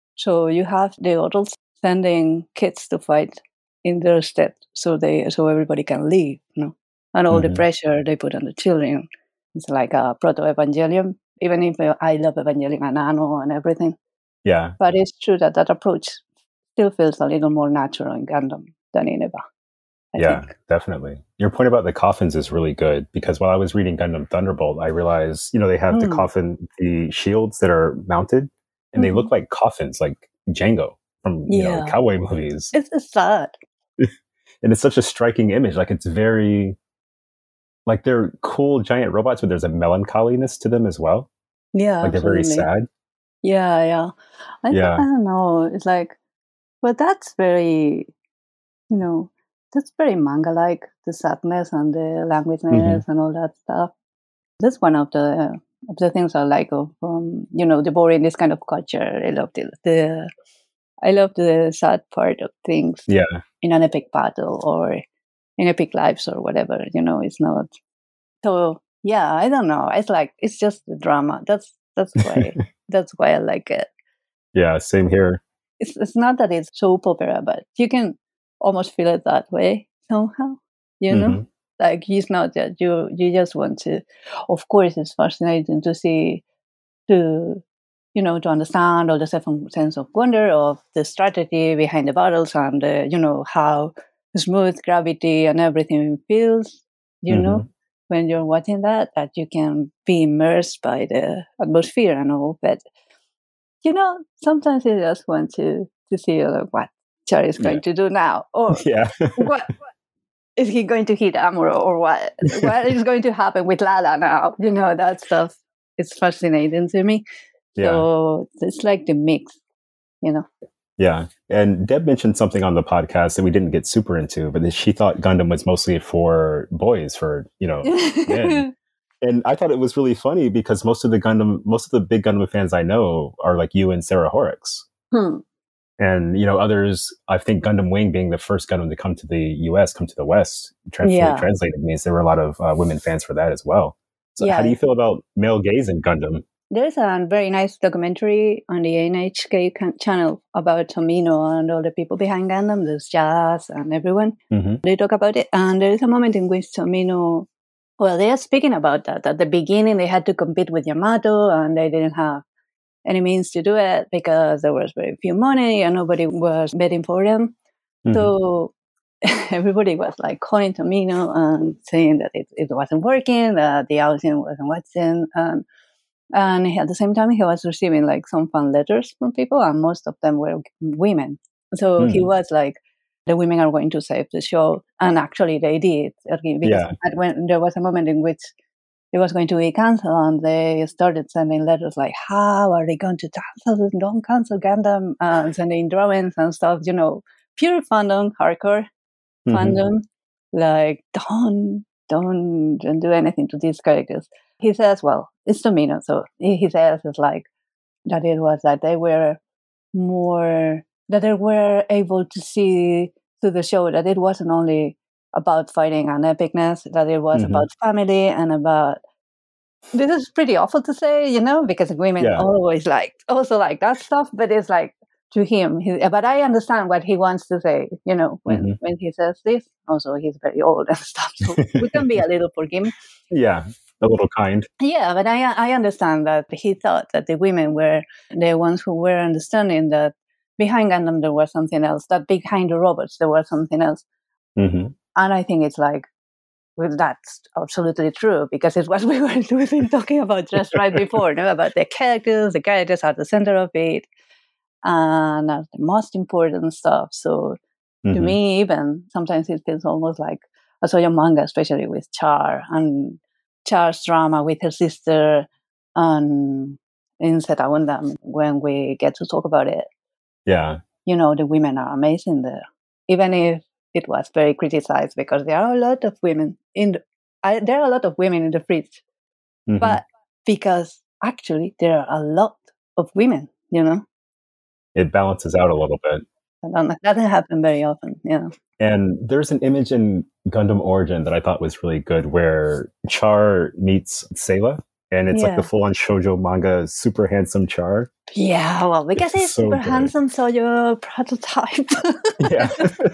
So you have the adults sending kids to fight in their stead, so they so everybody can leave, you know, and all Mm-hmm. the pressure they put on the children. It's like a proto-Evangelion, even if I love Evangelion and Anno and everything. Yeah. But it's true that that approach still feels a little more natural in Gundam than in Eva. I yeah, think. definitely. Your point about the coffins is really good because while I was reading Gundam Thunderbolt, I realized, you know, they have Mm. the coffin, the shields that are mounted, and they Mhm. look like coffins, like Django from, you know, Yeah. cowboy movies. It's, it's sad. And it's such a striking image. Like it's very, like they're cool giant robots, but there's a melancholiness to them as well. Yeah, Like they're very absolutely. sad. Yeah, yeah. I, Yeah. I don't know. It's like, but that's very, you know, that's very manga-like, the sadness and the languidness and all that stuff. That's one of the of the things I like of, from, you know, the boring, this kind of culture. I love the, the I love the sad part of things Yeah. in an epic battle or in epic lives or whatever. You know, it's not. So yeah, I don't know. It's like it's just the drama. That's that's why that's why I like it. Yeah, same here. It's it's not that it's soap opera, but you can almost feel it that way somehow. You know, Mhm. like it's not that you you just want to. Of course, it's fascinating to see, to you know, to understand all the seven sense of wonder of the strategy behind the battles and uh, you know, how smooth gravity and everything feels. You know, Mhm. when you're watching that, that you can be immersed by the atmosphere and all. But you know, sometimes you just want to to see uh, what Charlie is going Yeah. to do now, or Yeah. what is he going to hit Amuro, or what what is going to happen with Lala now? You know, that stuff is fascinating to me. Yeah. So it's like the mix, you know. Yeah. And Deb mentioned something on the podcast that we didn't get super into, but that she thought Gundam was mostly for boys, for, you know, men. And I thought it was really funny because most of the Gundam, most of the big Gundam fans I know are like you and Sarah Horrocks. Hmm. And, you know, others, I think Gundam Wing being the first Gundam to come to the U S, come to the West, tra- Yeah. fully translated means there were a lot of uh, women fans for that as well. So Yeah. how do you feel about male gaze in Gundam? There's a very nice documentary on the N H K can- channel about Tomino and all the people behind Gundam. There's Jazz and everyone. Mm-hmm. They talk about it. And there is a moment in which Tomino, well, they are speaking about that. At the beginning, they had to compete with Yamato and they didn't have any means to do it because there was very few money and nobody was betting for them. Mm-hmm. So everybody was like calling Tomino and saying that it, it wasn't working, that the audience wasn't watching. And, and at the same time, he was receiving like some fan letters from people, and most of them were women. So Mm. he was like, the women are going to save the show. And actually they did. Because Yeah. when there was a moment in which it was going to be canceled, and they started sending letters like, how are they going to cancel it? Don't cancel Gundam, and sending drawings and stuff, you know, pure fandom, hardcore Mhm. fandom, like, don't, don't, don't do anything to these characters. He says, well, it's Tomino, so he, he says it's like, that it was that they were more, that they were able to see through the show that it wasn't only about fighting and epicness, that it was mm-hmm. about family and about, this is pretty awful to say, you know, because women yeah. always like, also like that stuff, but it's like, to him, he, but I understand what he wants to say, you know, when, mm-hmm. when he says this. Also, he's very old and stuff, so we can be a little forgiving. Yeah, a little kind. Yeah, but I I understand that he thought that the women were the ones who were understanding that behind Gundam there was something else, that behind the robots there was something else. Mm-hmm. And I think it's like, well, that's absolutely true, because it's what we were we've been talking about just right before, you know, about the characters, the characters are the center of it. And that's the most important stuff. So mm-hmm. to me, even sometimes it feels almost like a Soyo manga, especially with Char and Char's drama with her sister and in Zeta Gundam, when we get to talk about it. Yeah. You know, the women are amazing there. Even if it was very criticized, because there are a lot of women in the, I, there are a lot of women in the fridge. Mm-hmm. But because actually there are a lot of women, you know. It balances out a little bit. That doesn't happen very often, yeah. And there's an image in Gundam Origin that I thought was really good, where Char meets Sayla, and it's yeah. like the full-on shoujo manga, super handsome Char. Yeah, well, because it's, it's so super good. Handsome shoujo prototype. Yeah.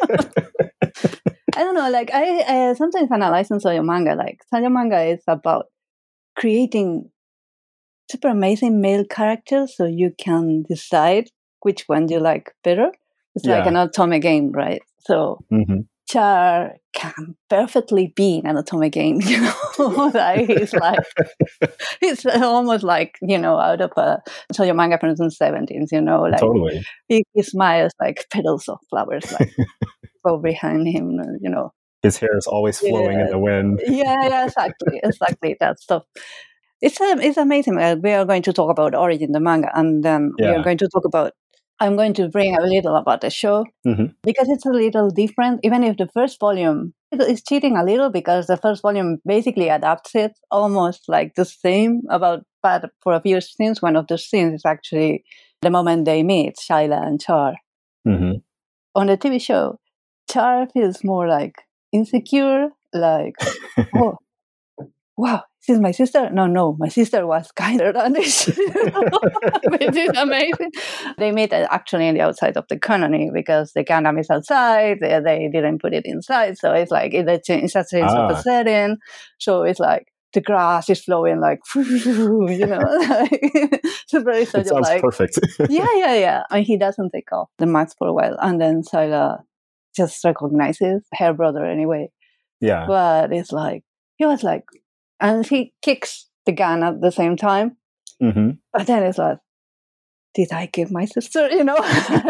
I don't know, like, I uh, sometimes analyze in shoujo manga, like, shoujo manga is about creating super amazing male characters so you can decide which one you like better. It's yeah. like an Otome game, right? So mm-hmm. Char can perfectly be an Otome game, you know? Like, he's like, it's almost like, you know, out of a shoujo manga from the seventies, you know? Like, totally. He, he smiles like petals of flowers, like, go behind him, you know? His hair is always flowing yeah. in the wind. yeah, yeah, exactly, exactly, that stuff. It's, um, it's amazing. Uh, we are going to talk about Origin, the manga, and then yeah. we are going to talk about, I'm going to bring a little about the show, mm-hmm. because it's a little different, even if the first volume is cheating a little, because the first volume basically adapts it almost like the same, about, but for a few scenes. One of the scenes is actually the moment they meet, Shayla and Char. Mm-hmm. On the T V show, Char feels more like insecure, like, oh, wow, this is my sister? No, no, my sister was kinder than this, which is amazing. They meet actually in the outside of the colony, because the Gundam is outside, they, they didn't put it inside, so it's like, it's a change, it's a change ah. of a setting, so it's like, the grass is flowing like, you know, like, it's very it sounds like, perfect. yeah, yeah, yeah, and he doesn't take off the mask for a while, and then Sayla just recognizes her brother anyway. Yeah. But it's like, he was like, and he kicks the gun at the same time. Mm-hmm. But then it's like, did I give my sister, you know?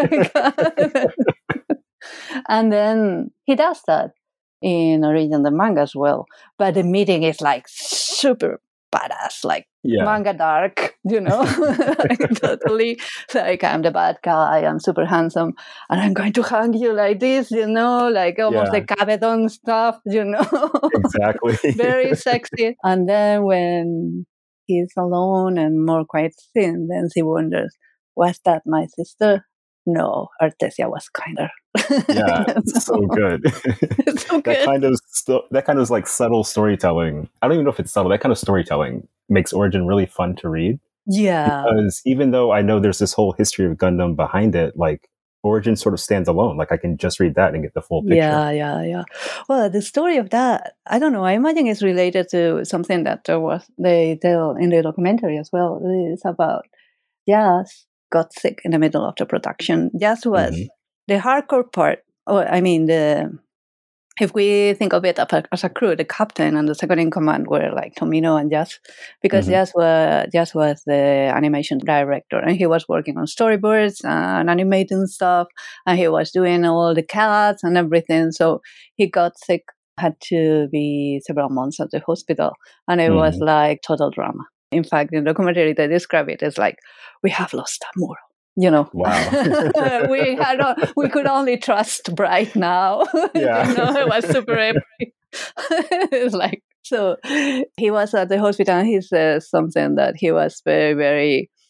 And then he does that in Origin the manga as well. But the meeting is like super badass, like yeah. manga dark, you know? Like, totally, like, I'm the bad guy, I'm super handsome, and I'm going to hang you like this, you know? Like almost yeah. like Cabedon stuff, you know? Exactly. Very sexy. And then when he's alone and more quiet scene, then he wonders, was that my sister? No, Artesia was kinder. Yeah, it's so good. It's so good. that kind of sto- that kind of like subtle storytelling. I don't even know if it's subtle. That kind of storytelling makes Origin really fun to read. Yeah, because even though I know there's this whole history of Gundam behind it, like Origin sort of stands alone. Like I can just read that and get the full picture. Yeah, yeah, yeah. Well, the story of that, I don't know. I imagine it's related to something that there was they tell in the documentary as well. It's about Jazz got sick in the middle of the production. Jazz was mm-hmm. the hardcore part. Oh, I mean, the if we think of it as a crew, the captain and the second in command were like Tomino and Jazz, because mm-hmm. Jazz was Jazz was the animation director, and he was working on storyboards and animating stuff, and he was doing all the cuts and everything. So he got sick, had to be several months at the hospital, and it mm-hmm. was like total drama. In fact, in the documentary, they describe it as like, we have lost Amuro. You know, wow. we had we could only trust Bright now. Yeah, you know, it was super epic. It's like, so he was at the hospital, and he says something that he was very, very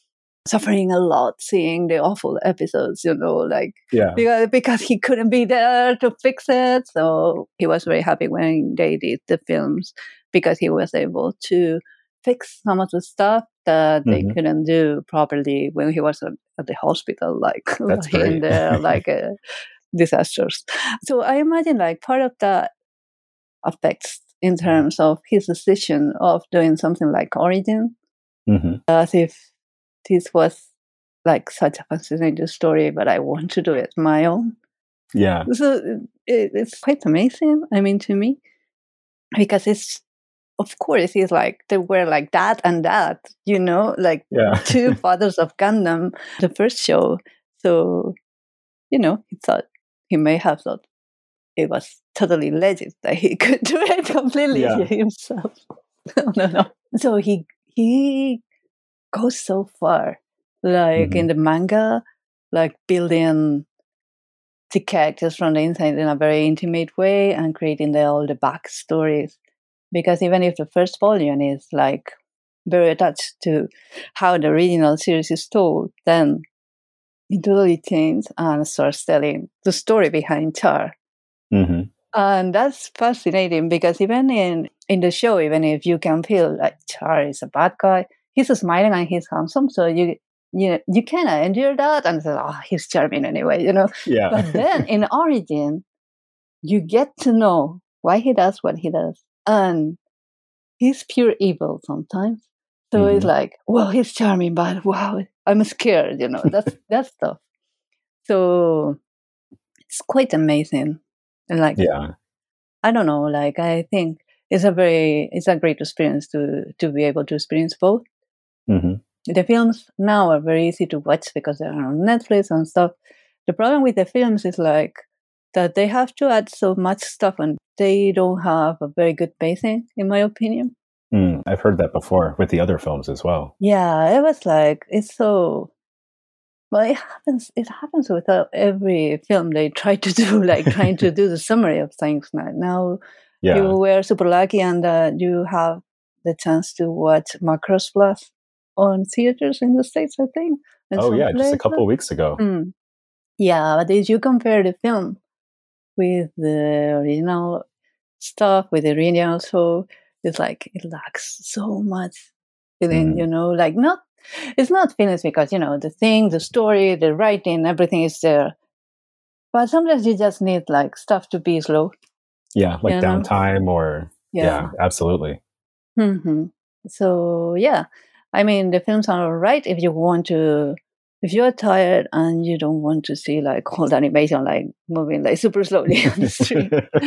suffering a lot seeing the awful episodes, you know, like yeah. because, because he couldn't be there to fix it. So he was very happy when they did the films because he was able to fix some of the stuff that they mm-hmm. couldn't do properly when he was at, at the hospital, like That's great. in there, like uh, disasters. So I imagine like part of that affects in terms of his decision of doing something like Origin, mm-hmm. as if this was like such a fascinating story, but I want to do it my own. Yeah. So it, it's quite amazing, I mean, to me, because it's, of course, it's like they were like that and that, you know, like yeah. two fathers of Gundam, the first show. So, you know, he thought, he may have thought it was totally legit that he could do it completely yeah. himself. no, no, no. So he he goes so far, like mm-hmm. in the manga, like building the characters from the inside in a very intimate way and creating the, all the backstories. Because even if the first volume is like very attached to how the original series is told, then it totally changes and starts telling the story behind Char. Mm-hmm. And that's fascinating because even in, in the show, even if you can feel like Char is a bad guy, he's smiling and he's handsome, so you you you kind of endure that and say, oh, he's charming anyway, you know. Yeah. But then in Origin, you get to know why he does what he does, and he's pure evil sometimes. So mm-hmm. it's like, well, he's charming, but wow, I'm scared, you know. That's that stuff. So it's quite amazing. And like, yeah, I don't know, like I think it's a very, it's a great experience to to be able to experience both. Mm-hmm. The films now are very easy to watch because they're on Netflix and stuff. The problem with the films is like that they have to add so much stuff and they don't have a very good pacing, in my opinion. Mm, I've heard that before with the other films as well. Yeah, it was like, it's so... Well, it happens. It happens with uh, every film they try to do, like trying to do the summary of things. Now, now yeah. you were super lucky, and uh, you have the chance to watch Macross Plus on theaters in the States, I think. Oh yeah, places. Just a couple of weeks ago. Mm. Yeah, but if you compare the film with the original stuff, with the original show, it's like it lacks so much. Feeling, mm. you know, like not. It's not finished because, you know, the thing, the story, the writing, everything is there. But sometimes you just need, like, stuff to be slow. Yeah, like downtime or... Yeah, yeah absolutely. Mm-hmm. So, yeah. I mean, the films are all right if you want to... If you're tired and you don't want to see, like, all the animation, like, moving, like, super slowly on the street.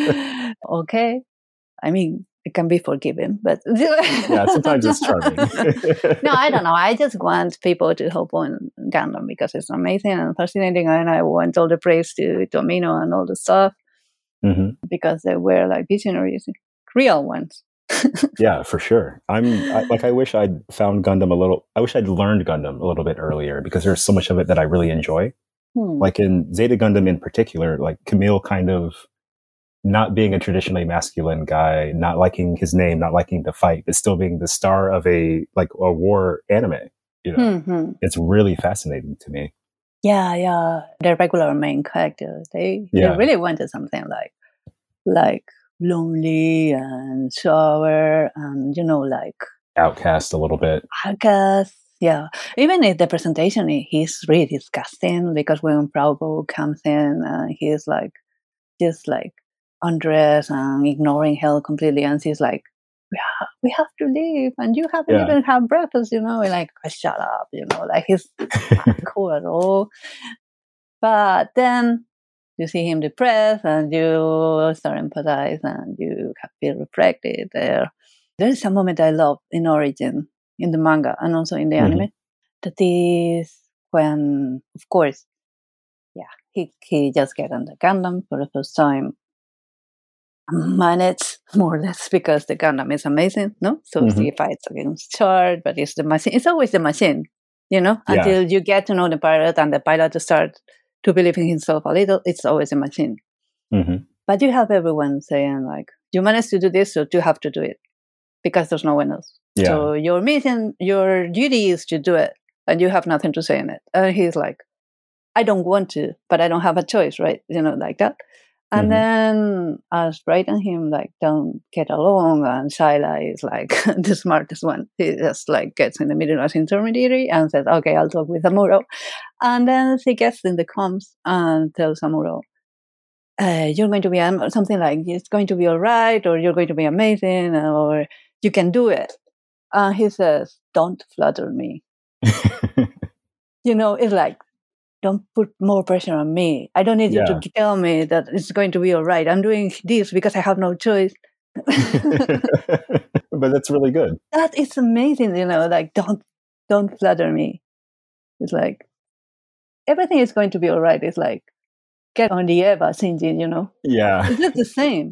Okay. I mean... It can be forgiven, but yeah, sometimes it's charming. No, I don't know. I just want people to hope on Gundam because it's amazing and fascinating, and I want all the praise to Tomino and all the stuff mm-hmm. because they were like visionaries, real ones. Yeah, for sure. I'm I, like, I wish I'd found Gundam a little. I wish I'd learned Gundam a little bit earlier because there's so much of it that I really enjoy. Hmm. Like in Zeta Gundam in particular, like Camille kind of. Not being a traditionally masculine guy, not liking his name, not liking to fight, but still being the star of a like a war anime. You know, mm-hmm. It's really fascinating to me. Yeah, yeah. The regular main characters, they, yeah. they really wanted something like like lonely and sour and, you know, like outcast a little bit. Outcast, yeah. Even if the presentation is really disgusting because when Bravo comes in and he's like just like undressed and ignoring Hell completely, and she's like, we have, we have to leave, and you haven't yeah. even had breakfast, you know, and like, shut up, you know, like he's not cool at all. But then you see him depressed, and you start empathize, and you feel reflected there. There is a moment I love in Origin, in the manga, and also in the mm-hmm. anime, that is when, of course, yeah, he, he just gets on the Gundam for the first time. Managed more or less because the Gundam is amazing, no? So mm-hmm. he fights against Char, but it's the machine. It's always the machine, you know? Yeah. Until you get to know the pilot and the pilot start to believe in himself a little, it's always a machine. Mm-hmm. But you have everyone saying like, you managed to do this, so you have to do it because there's no one else. Yeah. So your mission, your duty is to do it. and you have nothing to say in it. And he's like, I don't want to, but I don't have a choice, right? You know, like that. And mm-hmm. then as Bright and him like don't get along, and Shyla is like the smartest one. He just like gets in the middle as intermediary and says, okay, I'll talk with Amuro. And then she gets in the comms and tells Amuro, uh, you're going to be am- something like, it's going to be all right, or you're going to be amazing, or you can do it. And he says, don't flatter me. You know, it's like, don't put more pressure on me. I don't need yeah. you to tell me that it's going to be all right. I'm doing this because I have no choice. But that's really good. That is amazing, you know, like, don't don't flatter me. It's like, everything is going to be all right. It's like, get on the Eva Shinjin, you know? Yeah. It's just the same.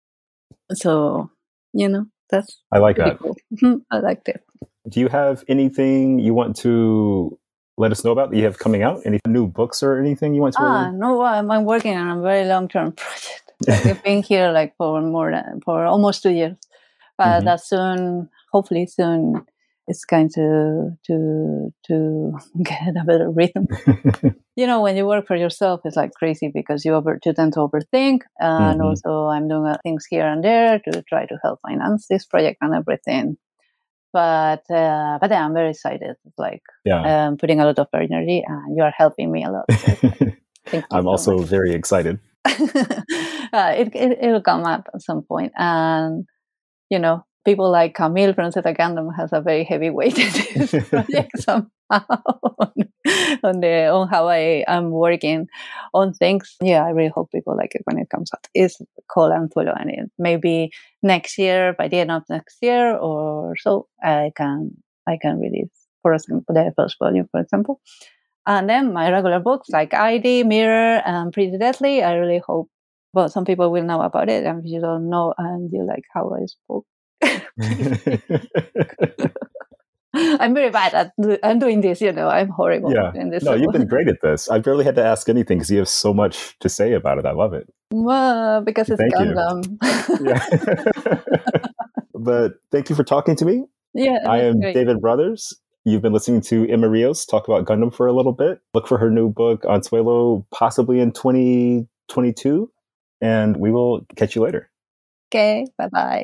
So, you know, that's I like that. Cool. I like that. Do you have anything you want to let us know about that you have coming out? Any new books or anything you want to? Ah, no, I'm, I'm working on a very long-term project. I've been here like for more than for almost two years, but mm-hmm. that soon, hopefully soon, it's going to to to get a better rhythm. You know, when you work for yourself, it's like crazy because you over you tend to overthink, and mm-hmm. also I'm doing uh, things here and there to try to help finance this project and everything. But uh, but yeah, I'm very excited. It's like yeah. um, putting a lot of energy, and you are helping me a lot. So I'm so also much. Very excited. uh, it, it it'll come up at some point, and you know, people like Camille from Zeta Gundam has a very heavy weight in this project somehow on, on the on how I am working on things. Yeah, I really hope people like it when it comes out. It's called Anzuelo, and it maybe next year, by the end of next year or so, I can I can release, for example, the first volume, for example. And then my regular books like I D, Mirror, and Pretty Deadly. I really hope, well, some people will know about it, and if you don't know and you like how I spoke. I'm very bad at do- I'm doing this, you know. I'm horrible yeah. in this. No, you've been great at this. I've barely had to ask anything because you have so much to say about it. I love it. Well, because it's thank Gundam. Yeah. But thank you for talking to me. Yeah, I am great. David Brothers. You've been listening to Emma Rios talk about Gundam for a little bit. Look for her new book, Anzuelo, possibly in twenty twenty-two. And we will catch you later. Okay, bye-bye.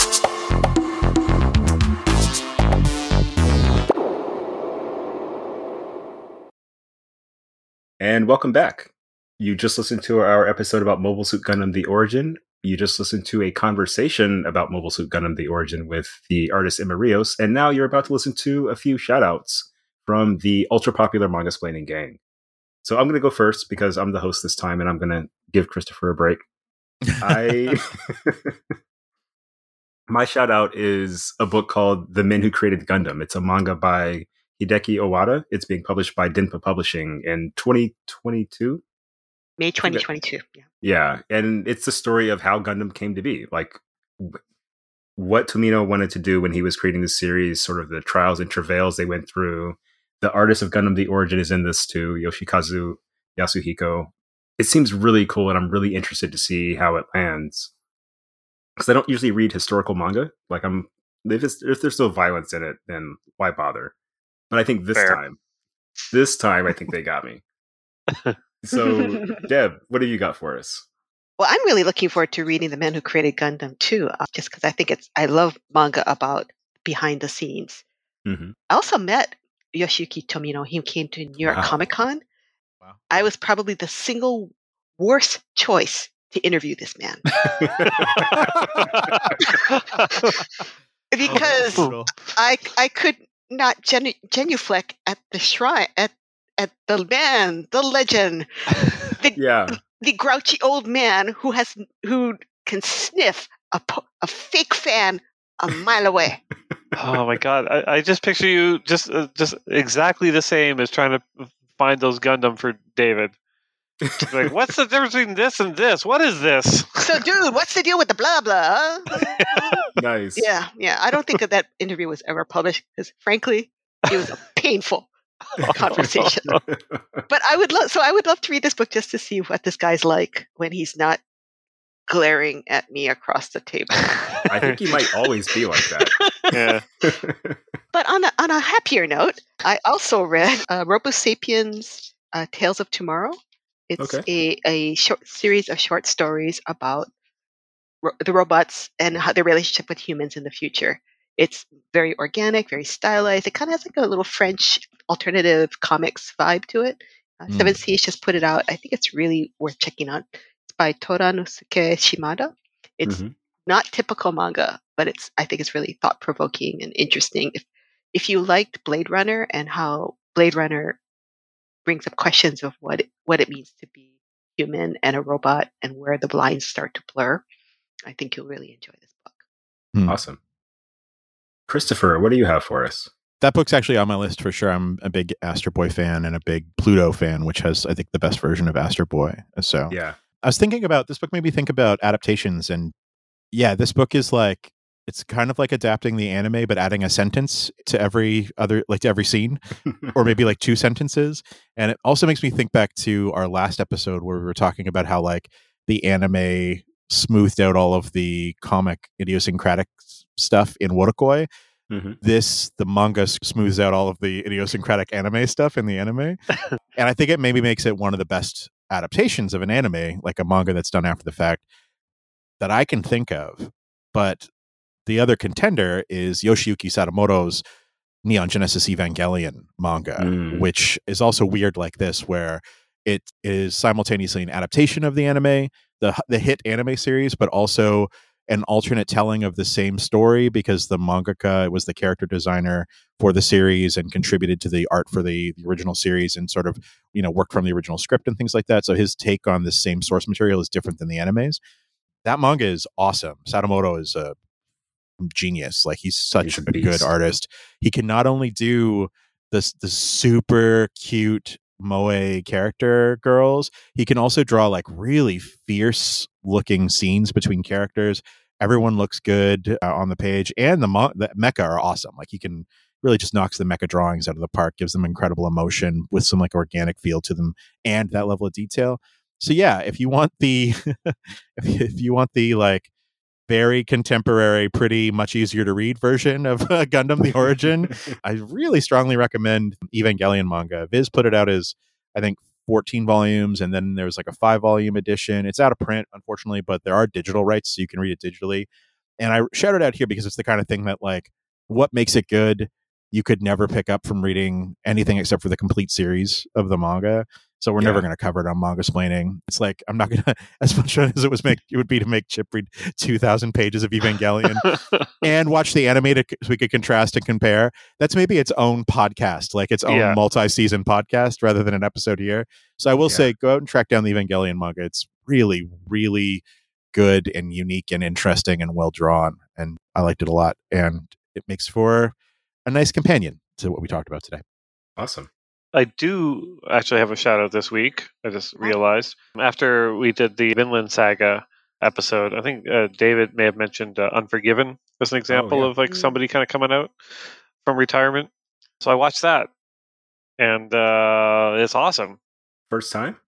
And welcome back. You just listened to our episode about Mobile Suit Gundam The Origin. You just listened to a conversation about Mobile Suit Gundam The Origin with the artist Emma Rios. And now you're about to listen to a few shout-outs from the ultra-popular Manga-splaining gang. So I'm going to go first because I'm the host this time, and I'm going to give Christopher a break. I My shout-out is a book called The Men Who Created Gundam. It's a manga by Hideki Owada. It's being published by Denpa Publishing in twenty twenty-two. May twenty twenty-two. Yeah. Yeah. And it's the story of how Gundam came to be. Like what Tomino wanted to do when he was creating the series, sort of the trials and travails they went through. The artist of Gundam The Origin is in this too, Yoshikazu Yasuhiko. It seems really cool, and I'm really interested to see how it lands. Because I don't usually read historical manga. Like I'm if, it's, if there's no violence in it, then why bother? But I think this Fair. time, this time, I think they got me. So, Deb, what have you got for us? Well, I'm really looking forward to reading The Men Who Created Gundam too, uh, just because I think it's, I love manga about behind the scenes. Mm-hmm. I also met Yoshiyuki Tomino. He came to New York Wow. Comic Con. Wow. I was probably the single worst choice to interview this man. Because I I could not genu- genuflect at the shrine, at at the man, the legend, the, Yeah. the grouchy old man who has who can sniff a, po- a fake fan a mile away. Oh my god! I, I just picture you just uh, just exactly the same as trying to find those Gundam for David. Just like, what's the difference between this and this? What is this? So, dude, what's the deal with the blah blah? Huh? Nice. Yeah, yeah. I don't think that that interview was ever published because, frankly, it was a painful conversation. But I would love, so I would love to read this book just to see what this guy's like when he's not glaring at me across the table. I think he might always be like that. Yeah. But But on a, on a happier note, I also read uh, Robo Sapiens uh, Tales of Tomorrow. It's Okay. a, a short series of short stories about ro- the robots and how their relationship with humans in the future. It's very organic, very stylized. It kind of has like a little French alternative comics vibe to it. Uh, Mm. Seven Seas just put it out. I think it's really worth checking out. It's by Toranosuke Shimada. It's hmm not typical manga, but it's I think it's really thought provoking and interesting. If if you liked Blade Runner and how Blade Runner brings up questions of what it, what it means to be human and a robot and where the lines start to blur, I think you'll really enjoy this book. Hmm. Awesome. Christopher, what do you have for us? That book's actually on my list for sure. I'm a big Astro Boy fan and a big Pluto fan, which has, I think, the best version of Astro Boy. So Yeah. I was thinking about this book made me think about adaptations. And yeah, this book is like, it's kind of like adapting the anime, but adding a sentence to every other, like to every scene, or maybe like two sentences. And it also makes me think back to our last episode where we were talking about how like the anime smoothed out all of the comic idiosyncratic stuff in Wotakoi. hmm This, the manga smooths out all of the idiosyncratic anime stuff in the anime. And I think it maybe makes it one of the best adaptations of an anime, like a manga that's done after the fact, that I can think of. But the other contender is Yoshiyuki Sadamoto's Neon Genesis Evangelion manga, Mm. which is also weird like this, where it is simultaneously an adaptation of the anime, the the hit anime series, but also an alternate telling of the same story, because the mangaka was the character designer for the series and contributed to the art for the, the original series and sort of, you know, worked from the original script and things like that. So his take on the same source material is different than the animes. That manga is awesome. Sadamoto is a genius. Like he's such He's a a good beast. artist. He can not only do this the super cute moe character girls, he can also draw like really fierce looking scenes between characters. Everyone looks good uh, on the page, and the, mo- the mecha are awesome. Like he can really just knocks the mecha drawings out of the park, gives them incredible emotion with some like organic feel to them and that level of detail. So yeah, if you want the if, you, if you want the like very contemporary, pretty much easier to read version of uh, Gundam the Origin, I really strongly recommend Evangelion manga. Viz put it out as, I think, fourteen volumes, and then there's like a five volume edition. It's out of print, unfortunately, but there are digital rights, so you can read it digitally. And I shout it out here because it's the kind of thing that, like, what makes it good, you could never pick up from reading anything except for the complete series of the manga. So we're Yeah. never going to cover it on Manga Splaining. It's like, I'm not going to, as much fun as it was make, it would be to make Chip read two thousand pages of Evangelion and watch the anime to, so we could contrast and compare. That's maybe its own podcast, like its own Yeah. multi-season podcast rather than an episode here. So I will Yeah. say, go out and track down the Evangelion manga. It's really, really good and unique and interesting and well drawn. And I liked it a lot. And it makes for a nice companion to what we talked about today. Awesome. I do actually have a shout out this week. I just realized after we did the Vinland Saga episode, I think uh, David may have mentioned uh, Unforgiven as an example yeah. of like Mm. somebody kind of coming out from retirement. So I watched that, and uh, it's awesome. First time?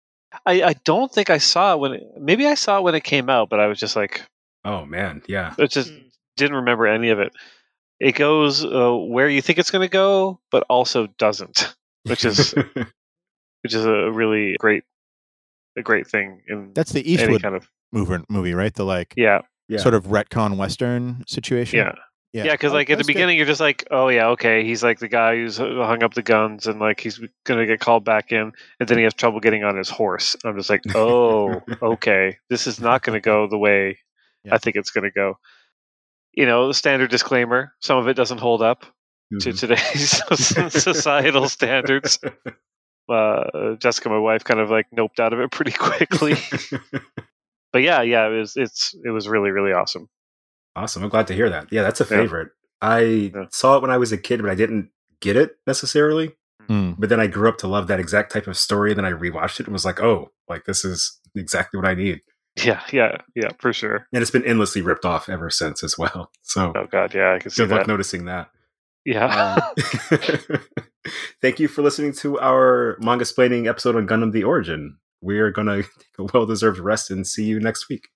I, I don't think I saw it when it, maybe I saw it when it came out, but I was just like, Oh, man. Yeah. it just Mm. didn't remember any of it. It goes uh, where you think it's going to go, but also doesn't, which is which is a really great a great thing in That's the any Eastwood kind of movie, movie, right? The like yeah yeah. sort of retcon Western situation. yeah Yeah. yeah because Oh, like at the that's good. beginning you're just like, oh yeah, okay, he's like the guy who's hung up the guns and like he's gonna get called back in, and then he has trouble getting on his horse. I'm just like, oh okay, this is not gonna go the way Yeah. I think it's gonna go. You know, the standard disclaimer, some of it doesn't hold up to Mhm. today's societal standards. Uh, Jessica, my wife, kind of like noped out of it pretty quickly. But yeah, yeah, it was it's it was really really awesome. Awesome. I'm glad to hear that. Yeah, that's a Yeah. favorite. I Yeah. saw it when I was a kid, but I didn't get it necessarily. Mm. But then I grew up to love that exact type of story. And then I rewatched it and was like, oh, like this is exactly what I need. Yeah, yeah, yeah, for sure. And it's been endlessly ripped off ever since as well. So Oh god, yeah, I can see good luck that. noticing that. Yeah, Um, thank you for listening to our manga splaining episode on Gundam the Origin. We are going to take a well-deserved rest and see you next week.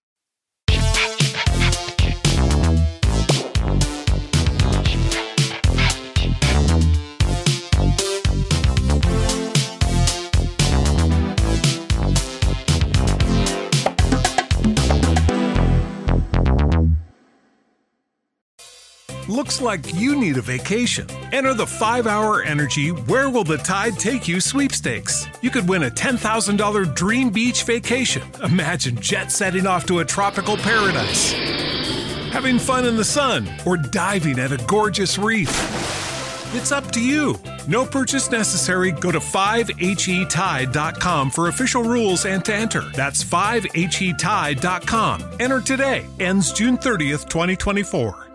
looks like you need a vacation. Enter the five hour Energy Where Will the Tide Take You sweepstakes. You could win a ten thousand dollars dream beach vacation. Imagine jet setting off to a tropical paradise, having fun in the sun, or diving at a gorgeous reef. It's up to you. No purchase necessary. Go to five H E tide dot com for official rules and to enter. That's five H E tide dot com. Enter today. Ends June thirtieth, twenty twenty-four.